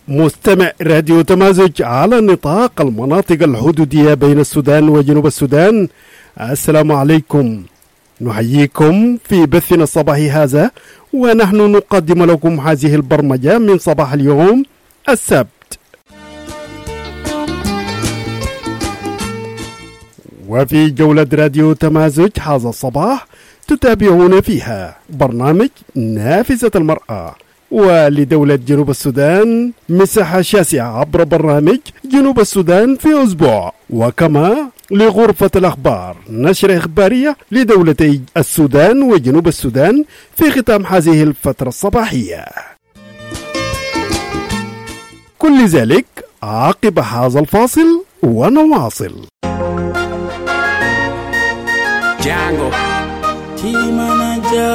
مستمع راديو تمازج على نطاق المناطق الحدودية بين السودان وجنوب السودان، السلام عليكم. نحييكم في بثنا الصباحي هذا، ونحن نقدم لكم هذه البرمجة من صباح اليوم السبت. وفي جولة راديو تمازج هذا الصباح تتابعون فيها برنامج نافذة المرأة، ولدولة جنوب السودان مساحة شاسعة عبر برنامج جنوب السودان في أسبوع، وكما لغرفة الأخبار نشرة إخبارية لدولتي السودان وجنوب السودان في ختام هذه الفترة الصباحية. كل ذلك عقب هذا الفاصل ونواصل. Django Team Manager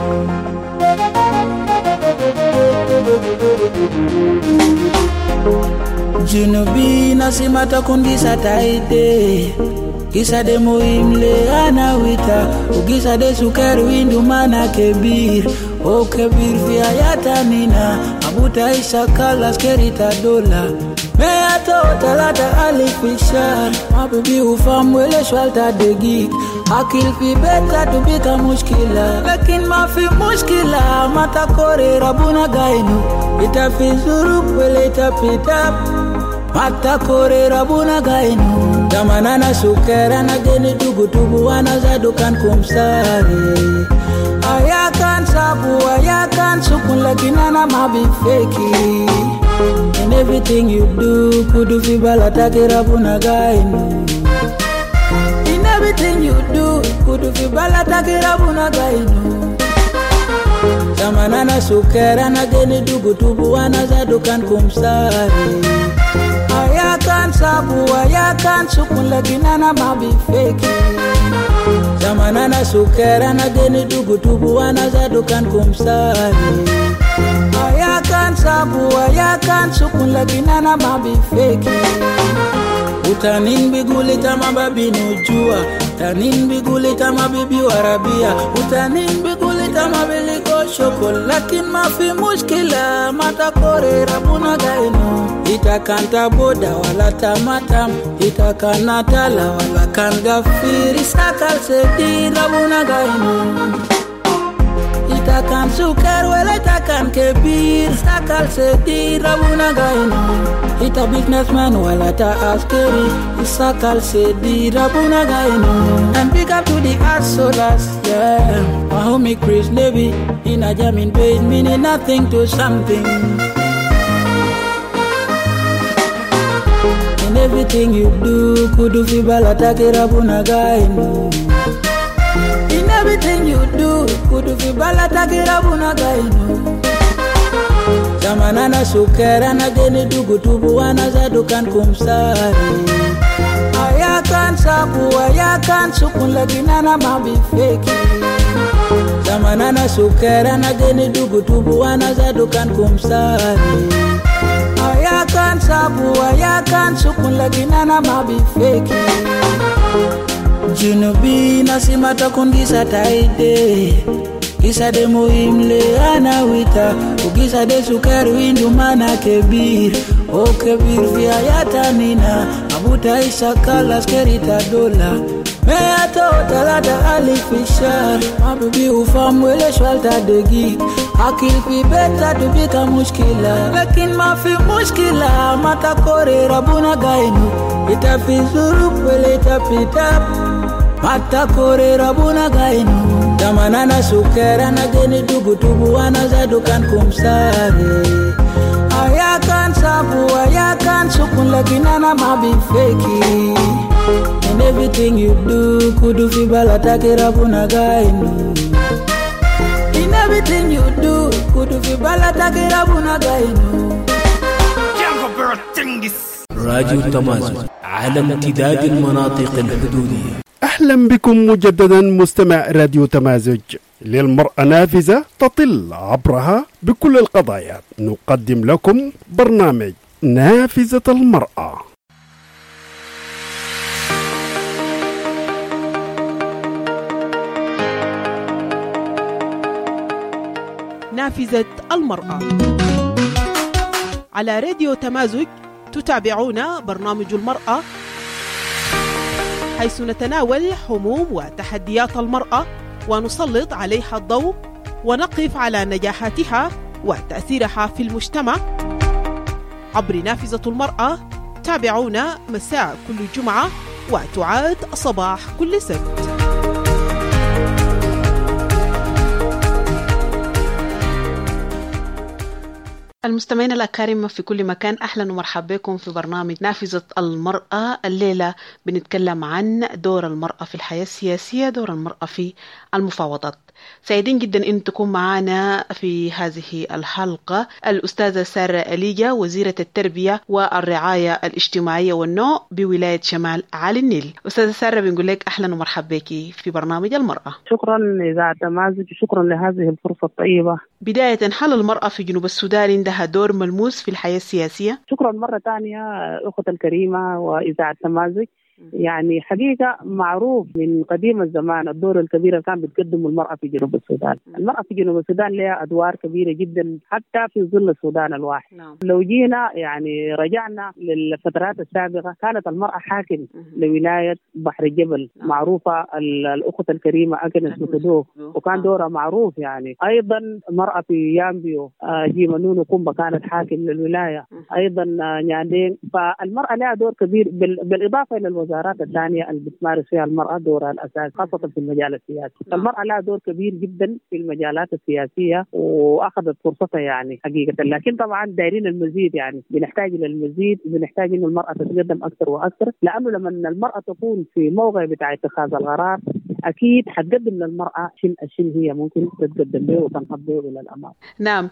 Junubi nasimata kundisa taide Kisa de muhimle anawita Ugisa de sukari windu mana kebir O kebir vya yata nina Abuta isha kala skerita dola Mea to talata alifishar Mabibi ufamwele shwalta de geek Akil fi beta tubika mushkila Lakin ma fi mushkila Mata kore rabuna gainu Ita fi zuruk wele ita pitap Mata kore rabuna gainu Damanana sukera na geni tugu wana zadukan kumsari Ayakan sabu ayakan sukun lakinana mabi feki In everything you do kudu fi balatake rabuna gainu In everything you do kudu fi balatake rabuna gainu Damanana sukera na geni tugu wana zadukan kumsari Ayakan sabu ayakan sukun lakinana mabi feki Zamanana sukera na geni tugu wana zadukan kumsari Ayakan sabu ayakan sukun lakinana mabi feki Utanin bigulita mababi nujua Utanin bigulita mabibi warabia Utanin bigulita mabiliko shokol Lakin mafi mushkila mata kore rabuna gainu Itakanta boda wala tamatam Itakana tala wala kan gafiri Sakal sedi rabuna gainu Itakan sukar wala itakan kebir Sakal sedi rabuna gainu Ita businessman wala ta askeri Sakal sedi rabuna gainu And big up to the Asolas, yeah My homie Chris Levy In a jamming page meaning nothing to something In everything you do kudu fi balatake rabuna gainu In everything you do kudu fi balatake rabuna gainu Zamanana sukera na geni tugu wana zadukan kumsari Ayakan sabu ayakan sukun lakinana mabi feki Zamanana sukera na geni tugu wana zadukan kumsari Ayakan sabu ayakan sukun lakinana mabi feki Junubi nasimata kundisa taide Kisa de muhimle anawita Ugisa de sukari windu mana kebir O kebir vya yata nina Abuta isha kala skerita dola Mea to talata alifishar Mabibi ufamwele shwalta de geek Akil fi beta tubika mushkila Lakin mafi mushkila Mata kore rabuna gainu Ita fi zuruk wele ita pitap Mata kore rabuna gainu Damanana sukera na geni tugu wana zadukan kumsari Ayakan sabu ayakan sukun lakinana mabi feki In everything you do kudu fi balatake rabuna gainu In everything you do kudu fi balatake rabuna gainu راديو تمازج على امتداد المناطق الحدودية. أهلا بكم مجددا مستمع راديو تمازج. للمرأة نافذة تطل عبرها بكل القضايا. نقدم لكم برنامج نافذة المرأة. نافذة المرأة. على راديو تمازج تتابعون برنامج المرأة، حيث نتناول هموم وتحديات المرأة ونسلط عليها الضوء ونقف على نجاحاتها وتأثيرها في المجتمع عبر نافذة المرأة. تابعونا مساء كل جمعة وتعاد صباح كل سبت. المستمعين الأكارم في كل مكان، أهلا ومرحبا بكم في برنامج نافذة المرأة. الليلة بنتكلم عن دور المرأة في الحياة السياسية، دور المرأة في المفاوضات. سعيدين جدا أن تكون معنا في هذه الحلقة الأستاذة سارة أليجا، وزيرة التربية والرعاية الاجتماعية والنوع بولاية شمال عالي النيل. أستاذة سارة، بنقول لك أهلا ومرحبا بك في برنامج المرأة. شكرا إذاعة تمازج، شكرا لهذه الفرصة الطيبة. بداية، هل المرأة في جنوب السودان عندها دور ملموس في الحياة السياسية؟ شكرا مرة ثانية أختي الكريمة وإذاعة تمازج. يعني حقيقة معروف من قديم الزمان الدور الكبير اللي كان بتقدمه المرأة في جنوب السودان. المرأة في جنوب السودان لها أدوار كبيرة جدا حتى في ظل السودان الواحد. لو جينا يعني رجعنا للفترات السابقة، كانت المرأة حاكم لولاية بحر الجبل، معروفة الأخت الكريمة أكنس بكدوف، وكان دورها معروف. يعني أيضا مرأة في يامبيو جيمانونو كومبا كانت حاكم للولاية، أيضا نياندين. فالمرأة لها دور كبير، بالإضافة إلى الوزارات الثانية اللي بتمارس فيها المرأة دورها الأساسي، خاصة في المجال السياسي. فالمرأة لها دور كبير جدا في المجالات السياسية وأخذت فرصتها يعني حقيقة. لكن طبعا دايرين المزيد، يعني بنحتاج للمزيد، بنحتاج إنه المرأة تتقدم أكثر وأكثر، لأنه لما المرأة تكون في موقع بتاع اتخاذ القرار أكيد حتقدم للمرأة شيء هي ممكن تتقدم به وتنهض به إلى الأمام. نعم.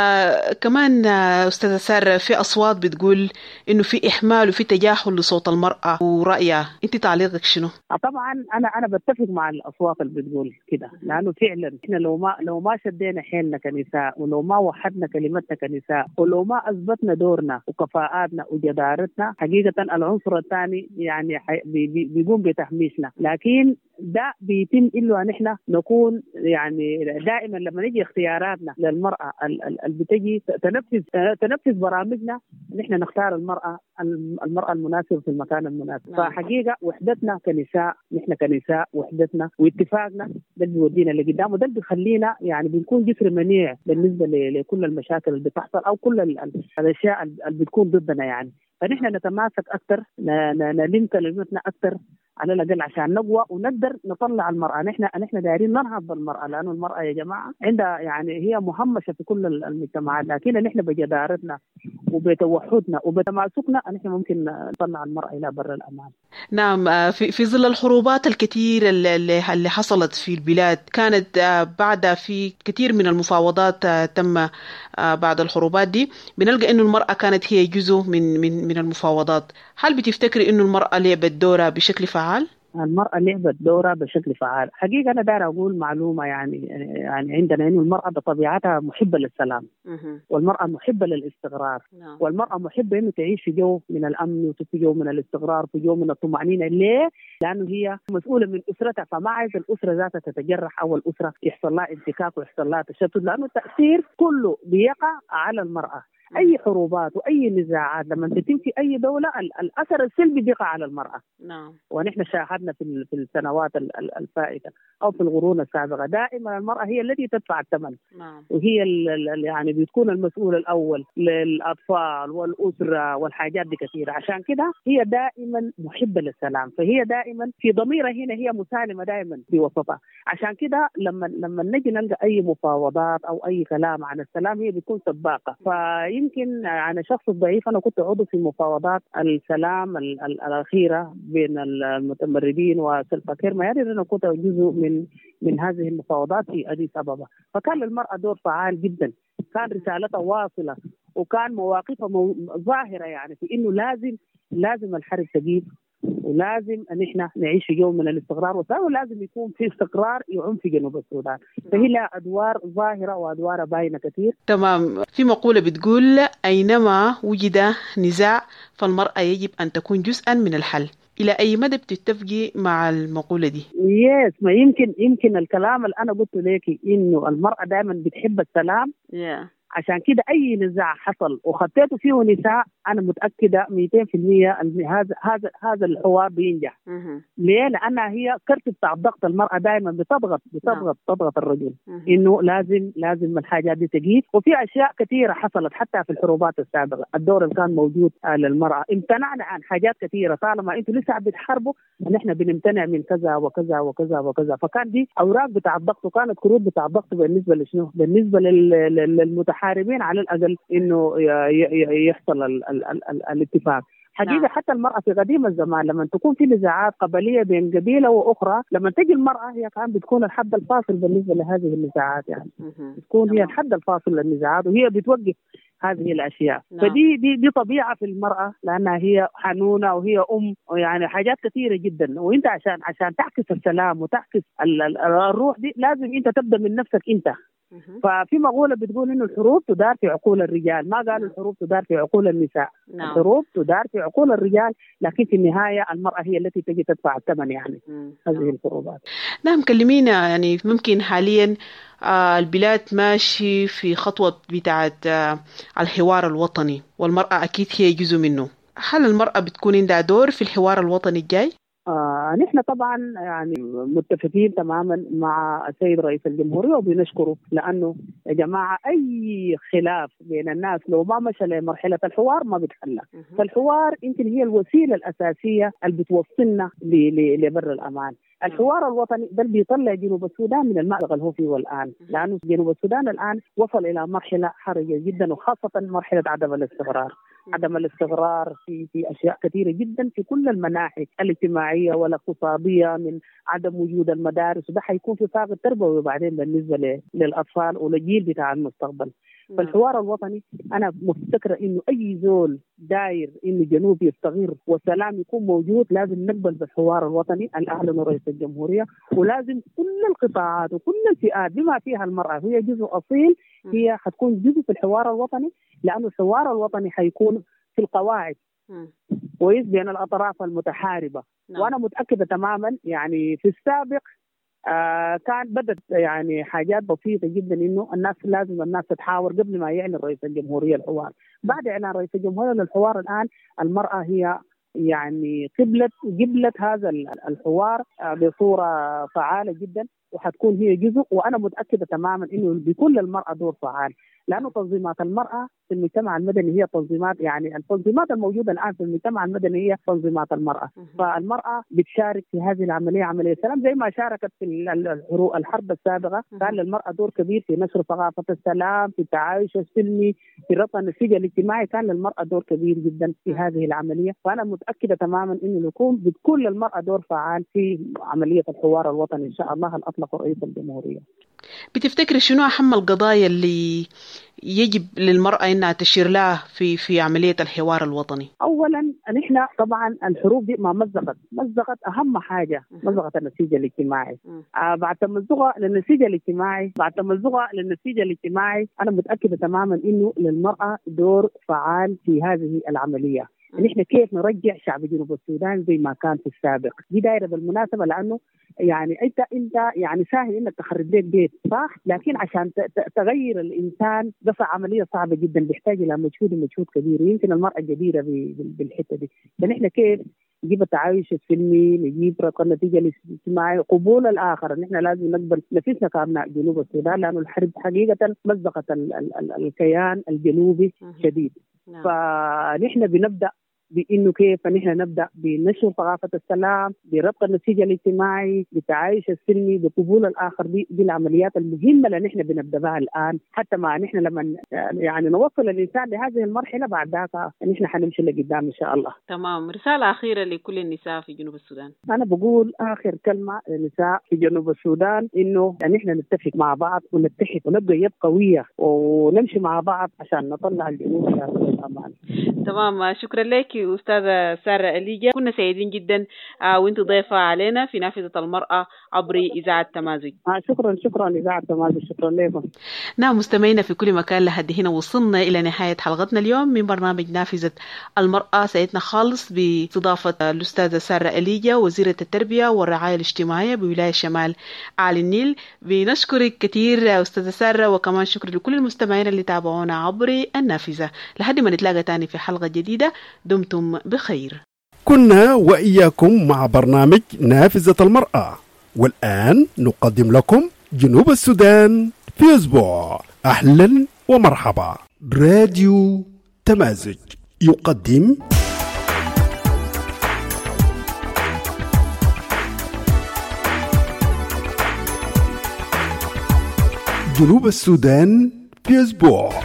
كمان أستاذة سارة، في أصوات بتقول إنه في إحمال وفي تجاهل لصوت المرأة ورأيها، أنت تعليقك شنو؟ طبعا أنا بتفق مع الأصوات اللي بتقول كده، لأنه فعلا إحنا لو ما شدينا حيلنا كنساء، ولو ما وحدنا كلمتنا كنساء، ولو ما أثبتنا دورنا وكفاءاتنا وجدارتنا، حقيقة العنصر الثاني يعني بيقوم بتهميشنا. لكن ده بيتم إلا أن إحنا نكون يعني دائما لما نجي اختياراتنا للمرأة اللي بتجي تنفذ برامجنا، نحن نختار المرأة المناسبة في المكان المناسب. فحقيقة وحدتنا كنساء، نحن كنساء وحدتنا واتفاقنا ده بيودينا لقدام، وده بيخلينا يعني بنكون جسر منيع بالنسبة لكل المشاكل اللي بتحصل أو كل الأشياء اللي بتكون ضدنا. يعني فنحن نتماسك أكثر، نلم كلمتنا أكثر على الأقل عشان نقوى ونقدر نطلع المرأة. نحن دايرين ننهض بالمرأة، لأنه المرأة يا جماعة عندها يعني هي مهمشة في كل المجتمعات، لكن نحن بجدارتنا وبتوحدنا وبتماسكنا نحن ممكن نطلع المرأة إلى بر الأمان. نعم. في ظل الحروبات الكثير اللي حصلت في البلاد، كانت بعد في كثير من المفاوضات تم بعد الحروبات دي، بنلقى إنه المرأة كانت هي جزء من المفاوضات. هل بتفتكري إنه المرأة لعبت دورها بشكل فعال؟ المرأة لعبت دورها بشكل فعال. حقيقة أنا داير أقول معلومة يعني عندنا إنه المرأة بطبيعتها محبة للسلام، والمرأة محبة للاستقرار، والمرأة محبة إنه تعيش في جو من الأمن وفي جو من الاستقرار، في جو من الطمأنينة. ليه؟ لأنه هي مسؤولة من أسرتها، فما عايز الأسرة ذاتها تتجرح أو الأسرة يحصل لها انتكاك ويحصل لها تشتت، لأنه التأثير كله بيقع على المرأة. أي حروبات وأي نزاعات لما تتم في أي دولة الأثر السلبي بيقع على المرأة. نعم. ونحن شاهدنا في السنوات الفائتة أو في القرون السابقة دائما المرأة هي التي تدفع الثمن. نعم. وهي يعني بتكون المسؤول الأول للأطفال والأسرة والحاجات دي كثيرة. عشان كده هي دائما محبة للسلام، فهي دائما في ضميرها هنا هي مسالمة دائما في وسطها. عشان كده لما نجي نلقى أي مفاوضات أو أي كلام عن السلام هي بتكون سباقة. يمكن أنا شخص ضعيف، أنا كنت عضو في مفاوضات السلام الأخيرة بين المتمردين وسلفا كير مياري، أنا كنت جزء من هذه المفاوضات في أديس أبابا. فكان للمرأة دور فعال جدا، كان رسالتها واصلة، وكان مواقفها ظاهرة يعني في إنه لازم الحرب تجيب، ولازم ان احنا نعيش في جو من الاستقرار والسلام، ولازم يكون في استقرار يعم في جنوب السودان. فهي لها ادوار ظاهره وادوار باينه كثير. تمام. في مقوله بتقول اينما وجد نزاع فالمراه يجب ان تكون جزءا من الحل. الى اي مدى بتتفقي مع المقوله دي؟ يس، ما يمكن الكلام اللي انا قلت لك انه المراه دائما بتحب السلام. عشان كده أي نزاع حصل وخطيته فيه نساء أنا متأكدة 200% أن هذا الحوار بينجح. ليه؟ لأنها هي كرت بتاع ضغط المرأة دائما تضغط الرجل إنه لازم الحاجات دي تجيب. وفي أشياء كثيرة حصلت حتى في الحروبات السابقة، الدور اللي كان موجود للمرأة امتنعنا عن حاجات كثيرة. طالما أنتوا لسه بتحاربوا نحن بنمتنع من كذا وكذا وكذا وكذا. فكان دي أوراق بتاع الضغط وكانت كروت بتاع الضغط بالنسبة لشنو؟ بالنسبة للمتحاربين على الأقل إنه يحصل الاتفاق. حقيقة حتى المرأة في قديم الزمان لما تكون في نزاعات قبلية بين قبيلة وأخرى، لما تجي المرأة هي كان بتكون الحد الفاصل بالنسبة لهذه النزاعات، يعني بتكون هي الحد الفاصل للنزاعات وهي بتوقف هذه الأشياء. فدي دي طبيعة في المرأة لأنها هي حنونة وهي يعني حاجات كثيرة جدا. وإنت عشان تعكس السلام وتعكس الروح دي لازم أنت تبدأ من نفسك أنت. ففي مقولة بتقول إنه الحروب تدار في عقول الرجال، ما قالوا الحروب تدار في عقول النساء. الحروب تدار في عقول الرجال، لكن في النهاية المرأة هي التي تجي تدفع الثمن يعني هذه الحروبات. نعم، كلمينا يعني ممكن حاليا البلاد ماشي في خطوة بتاعت الحوار الوطني، والمرأة أكيد هي جزء منه. هل المرأة بتكون عندها دور في الحوار الوطني الجاي؟ نحن طبعا يعني متفقين تماما مع السيد رئيس الجمهورية وبنشكره، لأنه يا جماعة أي خلاف بين الناس لو ما مشى لمرحلة الحوار ما بتحل. فالحوار يمكن هي الوسيلة الأساسية اللي بتوصلنا لبر الأمان. الحوار الوطني ده بيطلع جنوب السودان من المأزق اللي هو فيه الآن، لأنه جنوب السودان الآن وصل إلى مرحلة حرجة جدا، وخاصة مرحلة عدم الاستقرار في أشياء كثيرة جدا في كل المناحي الاجتماعية والاقتصادية، من عدم وجود المدارس، وده حيكون في فاقد تربوي بعدين بالنسبة للأطفال وللجيل بتاع المستقبل. فالحوار الوطني أنا مفتكرة إنه أي زول داير إنه جنوب يستقر والسلام يكون موجود لازم نقبل بالحوار الوطني اللي أعلنه رئيس الجمهورية، ولازم كل القطاعات وكل الفئات بما فيها المرأة هي جزء أصيل، هي حتكون جزء في الحوار الوطني، لأنه الحوار الوطني حيكون في القواعد كويس بين الأطراف المتحاربة. وأنا متأكدة تماما يعني في السابق كان بدت يعني حاجات بسيطة جدا إنه الناس تتحاور قبل ما يعلن رئيس الجمهورية الحوار. بعد إعلان رئيس الجمهورية للحوار الآن المرأة هي يعني قبلت هذا الحوار بصورة فعالة جدا، وحتكون هي جزء. وأنا متأكدة تماما إنه بكل المرأة دور فعال، لأنه تنظيمات المرأة في المجتمع المدني هي تنظيمات، يعني التنظيمات الموجودة الآن في المجتمع المدني هي تنظيمات المرأة. فالمرأة بتشارك في هذه العملية، عملية السلام، زي ما شاركت في الحرب السابقة. كان للمرأة دور كبير في نشر ثقافة السلام، في التعايش السلمي، في رفع النسيج الاجتماعي. كان للمرأة دور كبير جدا في هذه العملية. فأنا متأكدة تماما إنه بتكون للمرأة دور فعال في عملية الحوار الوطني إن شاء الله الأطلق رئيس الجمهورية. بتفتكر شنو أهم القضايا اللي يجب للمرأة إنها تشير لها في عملية الحوار الوطني؟ أولا نحن طبعا الحروب دي ما مزقت أهم حاجة، مزقت النسيج الاجتماعي. بعد تمزقها للنسيج الاجتماعي أنا متأكدة تماما إنه للمرأة دور فعال في هذه العملية. نحن كيف نرجع شعب جنوب السودان زي ما كان في السابق. دي دايرة بالمناسبة، لأنه يعني أنت يعني سهل إنك تخرب بيت صح، لكن عشان تغير الإنسان ده عملية صعبة جدا، بيحتاج إلى مجهود كبير. يمكن المرأة جديرة بالحتة دي. فنحن كيف نجيب التعايش السلمي، نجيب رقم النتيجة الاجتماعي، قبول الآخر. نحن لازم نقبل نفسنا كأبناء جنوب السودان، لأنه الحرب حقيقة مزقت الكيان الجنوبي شديد. فنحن بنبدأ بإنه كيف نحن نبدأ بنشر ثقافة السلام، بربط النسيج الاجتماعي، بالتعايش السلمي، بقبول الآخر. دي العمليات المهمة اللي نحن بنبدأ بها الآن، حتى ما نحن لما يعني نوصل الإنسان لهذه المرحلة بعد ذاك نحن حنمشي لقدام إن شاء الله. تمام. رسالة أخيرة لكل النساء في جنوب السودان. أنا بقول آخر كلمة للنساء في جنوب السودان إنه نحن نتفق مع بعض ونتحد ونبقى يد قوية ونمشي مع بعض عشان نطلع الجنوب إلى الأمان. تمام. شكرا لك أستاذة سارة أليجا. كنا سعيدين جدا وانت ضيفة علينا في نافذة المرأة عبر إذاعة تمازج. شكرا إذاعة تمازج، شكرا لكم. نعم مستمعينا في كل مكان، لحد هنا وصلنا إلى نهاية حلقتنا اليوم من برنامج نافذة المرأة. سعدنا خالص باستضافة الأستاذة سارة أليجا وزيرة التربية والرعاية الاجتماعية بولاية شمال أعلى النيل. بنشكرك كثير أستاذة سارة، وكمان شكر لكل المستمعين اللي تابعونا عبر النافذة. لحد ما نتلاقى تاني في حلقة جديدة، دمتم بخير. كنا وإياكم مع برنامج نافذة المرأة، والآن نقدم لكم جنوب السودان في أسبوع. أهلا ومرحبا. راديو تمازج يقدم جنوب السودان في أسبوع.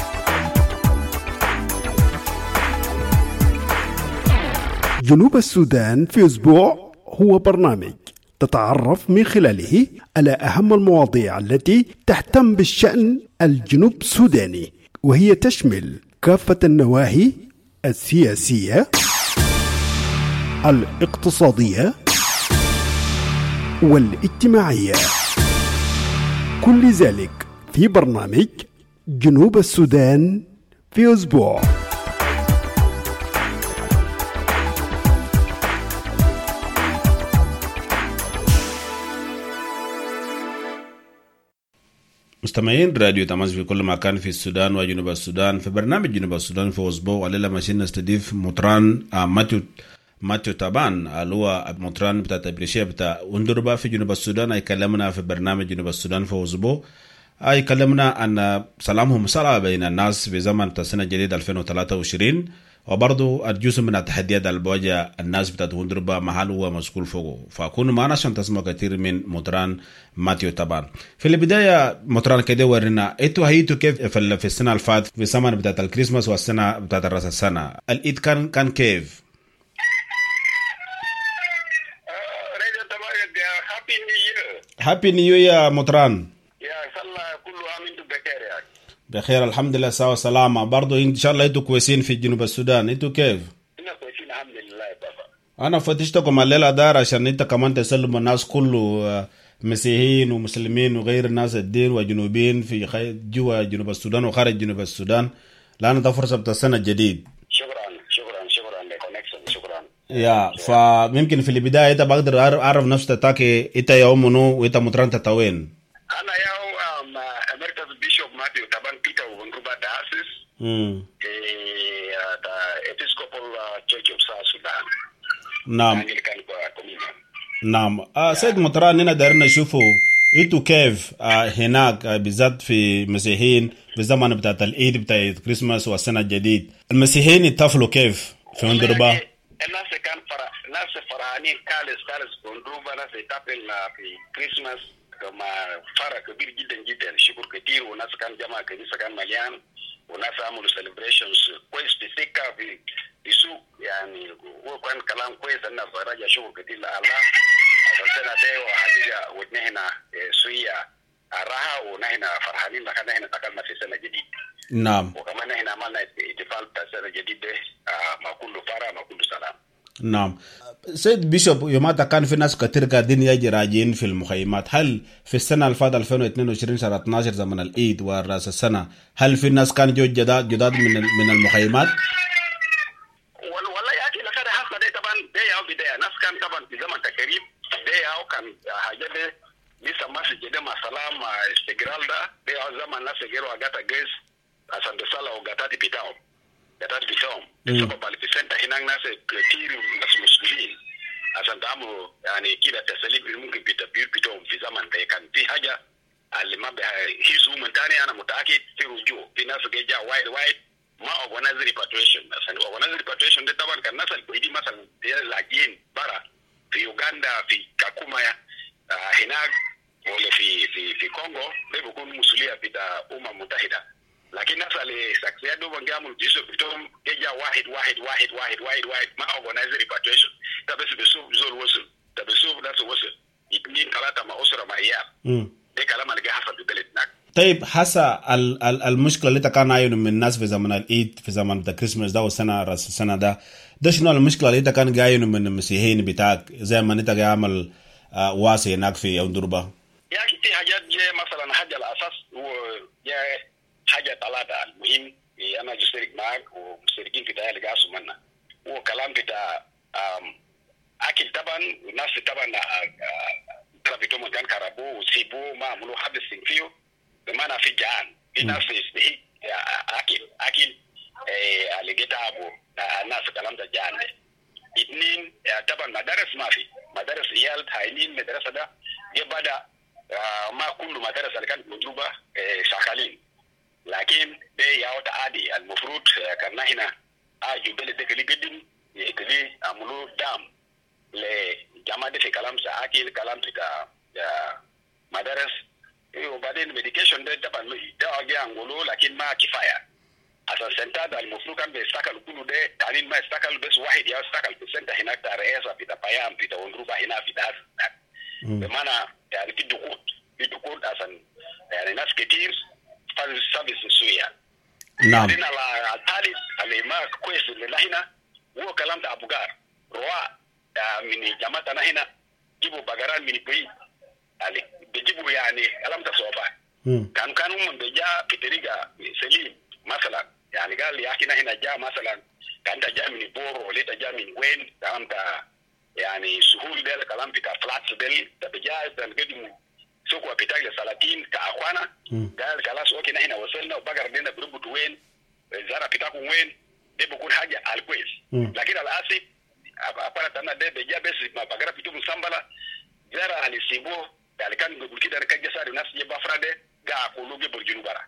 جنوب السودان في أسبوع هو برنامج تتعرف من خلاله على أهم المواضيع التي تهتم بالشأن الجنوب السوداني، وهي تشمل كافة النواحي السياسية، الاقتصادية والاجتماعية، كل ذلك في برنامج جنوب السودان في أسبوع. مستمعين راديو تماس في كل مكان في السودان وجنوب السودان. في برنامج جنوب السودان في أسبوع الليلة ماشيين نستضيف مطران ماتيو تابان، اللي هو مطران بتاع تبريشية بتاع وندربا في جنوب السودان. يكلمنا في برنامج جنوب السودان في أسبوع، يكلمنا عن سلامهم صلاة بين الناس في زمن السنة الجديد 2023، وبرضو الجزء من التحديات اللي بواجه الناس بتاعت وندربا محل هو مسؤول فوقه. فكونوا معنا عشان تسمعوا كثير من مطران ماتيو تابان. في البداية مطران كده ورينا انتوا هيتوا كيف في السنة اللي فاتت في الزمن بتاعت الكريسماس والسنة بتاعت راس السنة، العيد كان كيف؟ هابي نيو يا مطران. يا صلى كل عام وانتم بخير يا بخير الحمد لله سوا سلامة. برضو ان شاء الله انتوا كويسين في جنوب السودان، انتوا كيف؟ احنا كويسين الحمد لله يا بابا. انا فتشتكم الليلة دار عشان انت كمان تسلموا الناس كله، مسيحيين ومسلمين وغير الناس الدين وجنوبيين في جوا جنوب السودان وخارج جنوب السودان، لأن ده فرصة بتاع السنة الجديد. شكرا لكونكشن. شكرا يا فممكن في البداية انت بقدر اعرف نفسك تاكي انت يا منو وانت مطران تتوين؟ انا يا امريكا's بيشوب ماتيو تابان بيتر وندربا دايسيس the Episcopal Church of South Sudan. نعم نعم. سيد مطران هنا دارنا نشوفوا انتوا كيف هناك بالذات في مسيحيين في الزمن بتاع العيد بتاع الكريسماس والسنة الجديد، المسيحيين يتفلوا كيف في وندربا؟ الناس كان ناس فرحانين كالس في وندربا، ناس يتفل في كريسماس كما فرح كبير جدا شكر كتير، وناس كان جماعة كنيسة كان مليان، وناس عملوا سيلبريشنز كويس بسكة في سوق، يعني هو كان كلام كويس. الناس رجع شكر كتير لله السنة دي وحقيقة ونحن سوية راحة ونحن فرحانين لكن نحن دخلنا في سنة جديد. نعم. وكمان نحن عملنا احتفال بتاع سنة جديد ما كله فرح ما كله سلام. نعم. سيد بيشوب يوماتها كان في ناس كتير قاعدين يجي راجعين في المخيمات، هل في السنة اللي فاتت 2022 شهر 12 زمن العيد وراس السنة هل في ناس كان جو جداد من المخيمات؟ والله يا اخي لكن حصل ده طبعا ده بداية ناس كان طبعا في زمن تقريب ده كان حاجة ده لسه ماشي كده مع سلام مع استقرار ده زمن ناس يجروا اجاتا جيس عشان تصلوا وجاتات بتاعهم بسبب الفسنت هناك ناس كتير ناس مسلمين عشان تعملوا يعني كده تسليم ممكن بتبير بتاعهم في زمن ده كان في حاجة اللي ما بهيزو من تاني أنا متأكد في رجوع في ناس جاء وايد ما organize repatriation. عشان organize repatriation ده طبعا كان الناس اللي مثلا لاجئين برا في يوغندا في كاكوما هناك ولا في كونغو ده بيكون مسؤولية بتاع المتحدة، لكن الناس اللي سكسيات دوبن جامل جيسو بتوم جاء واحد ما organize repatriation. ده بس بيشوف زول وصل، ده بيشوف ناس وصل 2-3 مع أسرة مع عيال. ده كلام اللي جاي حصل في بلدنا. طيب حسا المشكله اللي كان عاينه من الناس في زمن العيد في زمن بتاع كريسماس ده والسنه راس السنه ده شنو المشكله اللي كان جاينه من المسيحيين بتاعك زي ما انت عامل واسع هناك في اندربا؟ يا اخي في حاجات مثلا حاجه الاساس هو حاجه ثلاثه المهم انا جشترك معك ومشتركين في ده اللي قاسوا منا هو كلام بتاع اكل طبعا الناس طبعا طلبتهم كان كربو وسيبو ما عملوا حد فيه بمعنى في جان في ناس يستحق اكل اللي جتابو الناس كلام ده جان اثنين طبعا مدارس ما في مدارس عيال هايلين مدرسه ده بدا ما كل مدارس اللي كانت مضروبه شغالين لكن ده ياوت عادي المفروض كان هنا اجوا بلد اللي قدم يكلي عملوا دام لجماعه في كلام اكل كلام بتاع مدارس وبعدين ميديكيشن ده طبعا ده اجي انقولوا لكن ما كفايه عشان سنتر المفروض كان بيستقل كله ده تعليم ما يستقل بس واحد يستقل في السنتر هناك تاع رئاسه في بيان في اندروبا هنا في ده بمعنى يعني في دقوق عشان يعني ناس كتير فاز سيرفيس سويا نعم على الثالث اللي ما كويس اللي هنا هو كلام ده ابوغار روا من جماعتنا هنا جيبوا بقران من بعيد اللي بيجيبوا يعني كلام ده صعب كانوا من بيجا بطريقه سليم مثلا يعني قال لي احنا هنا جاء مثلا كان جاء من بورو ولا جاء من وين كلام ده يعني سهول ده كلام بتاع فلاتس ده بيجا بنقدم سوق بتاع 30 كاخوانا قال خلاص اوكي هنا وصلنا وبقر لنا بربط وين الزرع بتاعكم وين ده بيكون حاجه على كويس لكن الاسف apara tana de beja besi mapagara pitu musambala zara alisibo alikan gulkida kaje sari nafsi je bafrade ga akuluge burjunu bara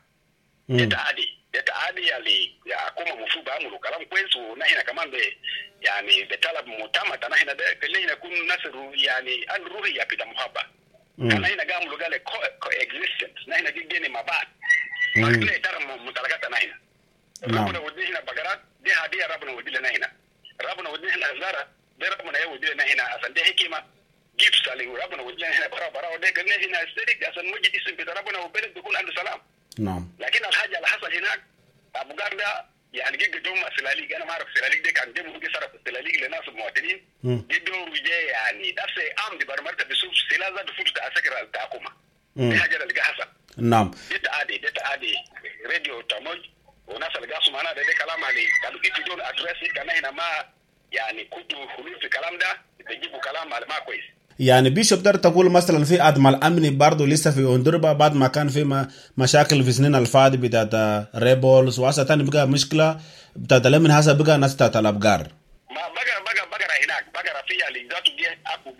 deta adi ali ya koma mufuba amulu kalam kwesu na hina kamande yani betalab mutama tana hina de kelina kun nasru yani al ruhi ya pita muhabba kana hina gamulu gale coexistence na hina gigene mabat makle taram mutalagata na hina rabuna wudi hina bagarat de hadiya rabuna wudi na hina rabuna wudi hina zara de rabuna yewudi na hina asan de hikima gifts ali rabuna wudi hina bara de kelina hina asterik asan mujidi sim pita rabuna wubeled bikun andu salam نعم لكن الحاجه اللي حصل هناك ابو غاردا يعني جيجا جمعه سلاليك انا ما اعرف سلاليك ده كان جيبوا صرف سلاليك لناس المواطنين جدوا وجاي يعني نفس ام دي برمرته بسوق سلازه دفوت تاثر التاكوما دي حاجه اللي حصل نعم دي عادي راديو تموج وناس اللي قاسوا معنا ده كلام عليه كانوا يجون ادريس كان هنا ما يعني كنتوا حلول في الكلام ده بيجيبوا كلام على ما كويس يعني بيشوف تقدر تقول مثلا في عدم الامن برضه لسه في اندربا بعد ما كان في مشاكل في سنين الفاضي بتاعت ريبولز وهسه تاني بقى مشكله بتاعت الامن هسه بقى ناس بتاعت الابقار ما بقى هناك بقى فيها اللي ذاته جه اكو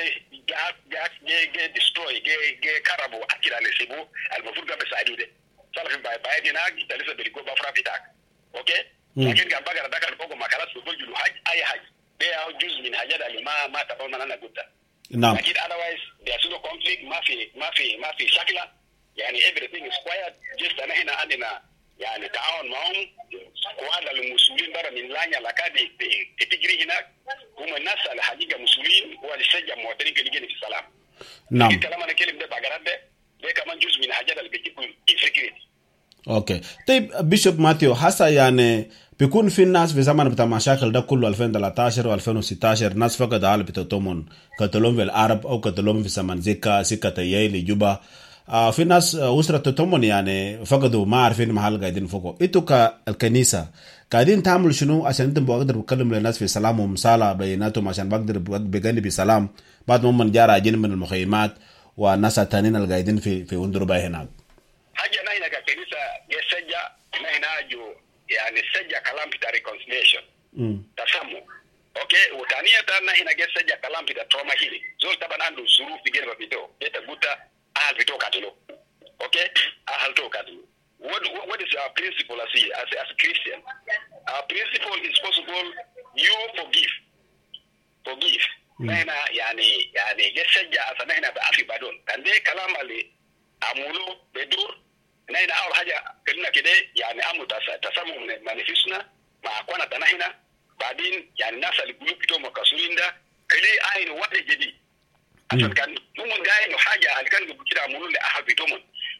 جه ديستروي جه كربو اكل على سيبو المفروض قبل ساعدوا ده صار في بايد هناك انت لسه بتقول بفرا بتاعك اوكي لكن كان بقى ده كان فوق ما خلاص بيقولوا حاجه اي حاجه ده جزء من حاجات اللي ما تفهمنا انا قلت نعم لكن otherwise there's no conflict ما في شكله يعني everything is quiet just انا هنا عندنا يعني تعاون معهم وهذا المسؤولين برا من لانيا لكادي تجري هناك هم الناس الحقيقه مسؤولين والشجع مواطنين اللي جايين في السلام نعم كلام انا كلمه ده بقرات ده كمان جزء من الحاجات اللي بيجيبوا insecurity اوكي طيب بيشوب ماتيو حسا يعني بيكون في الناس في زمن بتاع مشاكل ده كله 2013 و2016 ناس فقد عالم بتاعتهم قتلوهم في العرب او قتلوهم في زمن زيكا سكة يايلي جوبا في ناس أسرة تتمون يعني فقدوا ما عارفين محل قاعدين فوقه انتوا كالكنيسة قاعدين تعملوا شنو عشان انتم بقدر بتكلم للناس في سلام ومصالحة بيناتهم عشان بقدر بجاني بسلام بعد ما من جارة جين من المخيمات والناس التانيين اللي قاعدين في اندربا هناك حاجة نحن كالكنيسة يسجع نحن جو يعني سجع كلام بتاع reconciliation تسمو اوكي وثانيا نحن سجع كلام بتاع trauma healing زول طبعا عنده ظروف بيجرب بيتو يتبوتا أهل بيتو كاتلو اوكي أهل تو كاتلو what is our principle as a Christian? Our principle is possible you forgive نحن يعني يسجع أصلا نحن بأفي بعدون كان ده كلام اللي عملوا بدور نحن أول حاجة كلنا كده يعني أمو تسمو من مانيفيسنا مع أخوانا تنحنا بعدين يعني الناس اللي بيقولوا كتو مكسورين ده كلي عين واحد جديد عشان كان يومون جاي إنه حاجة اللي كانوا بيقولوا كده عملوا لأحد بيتومون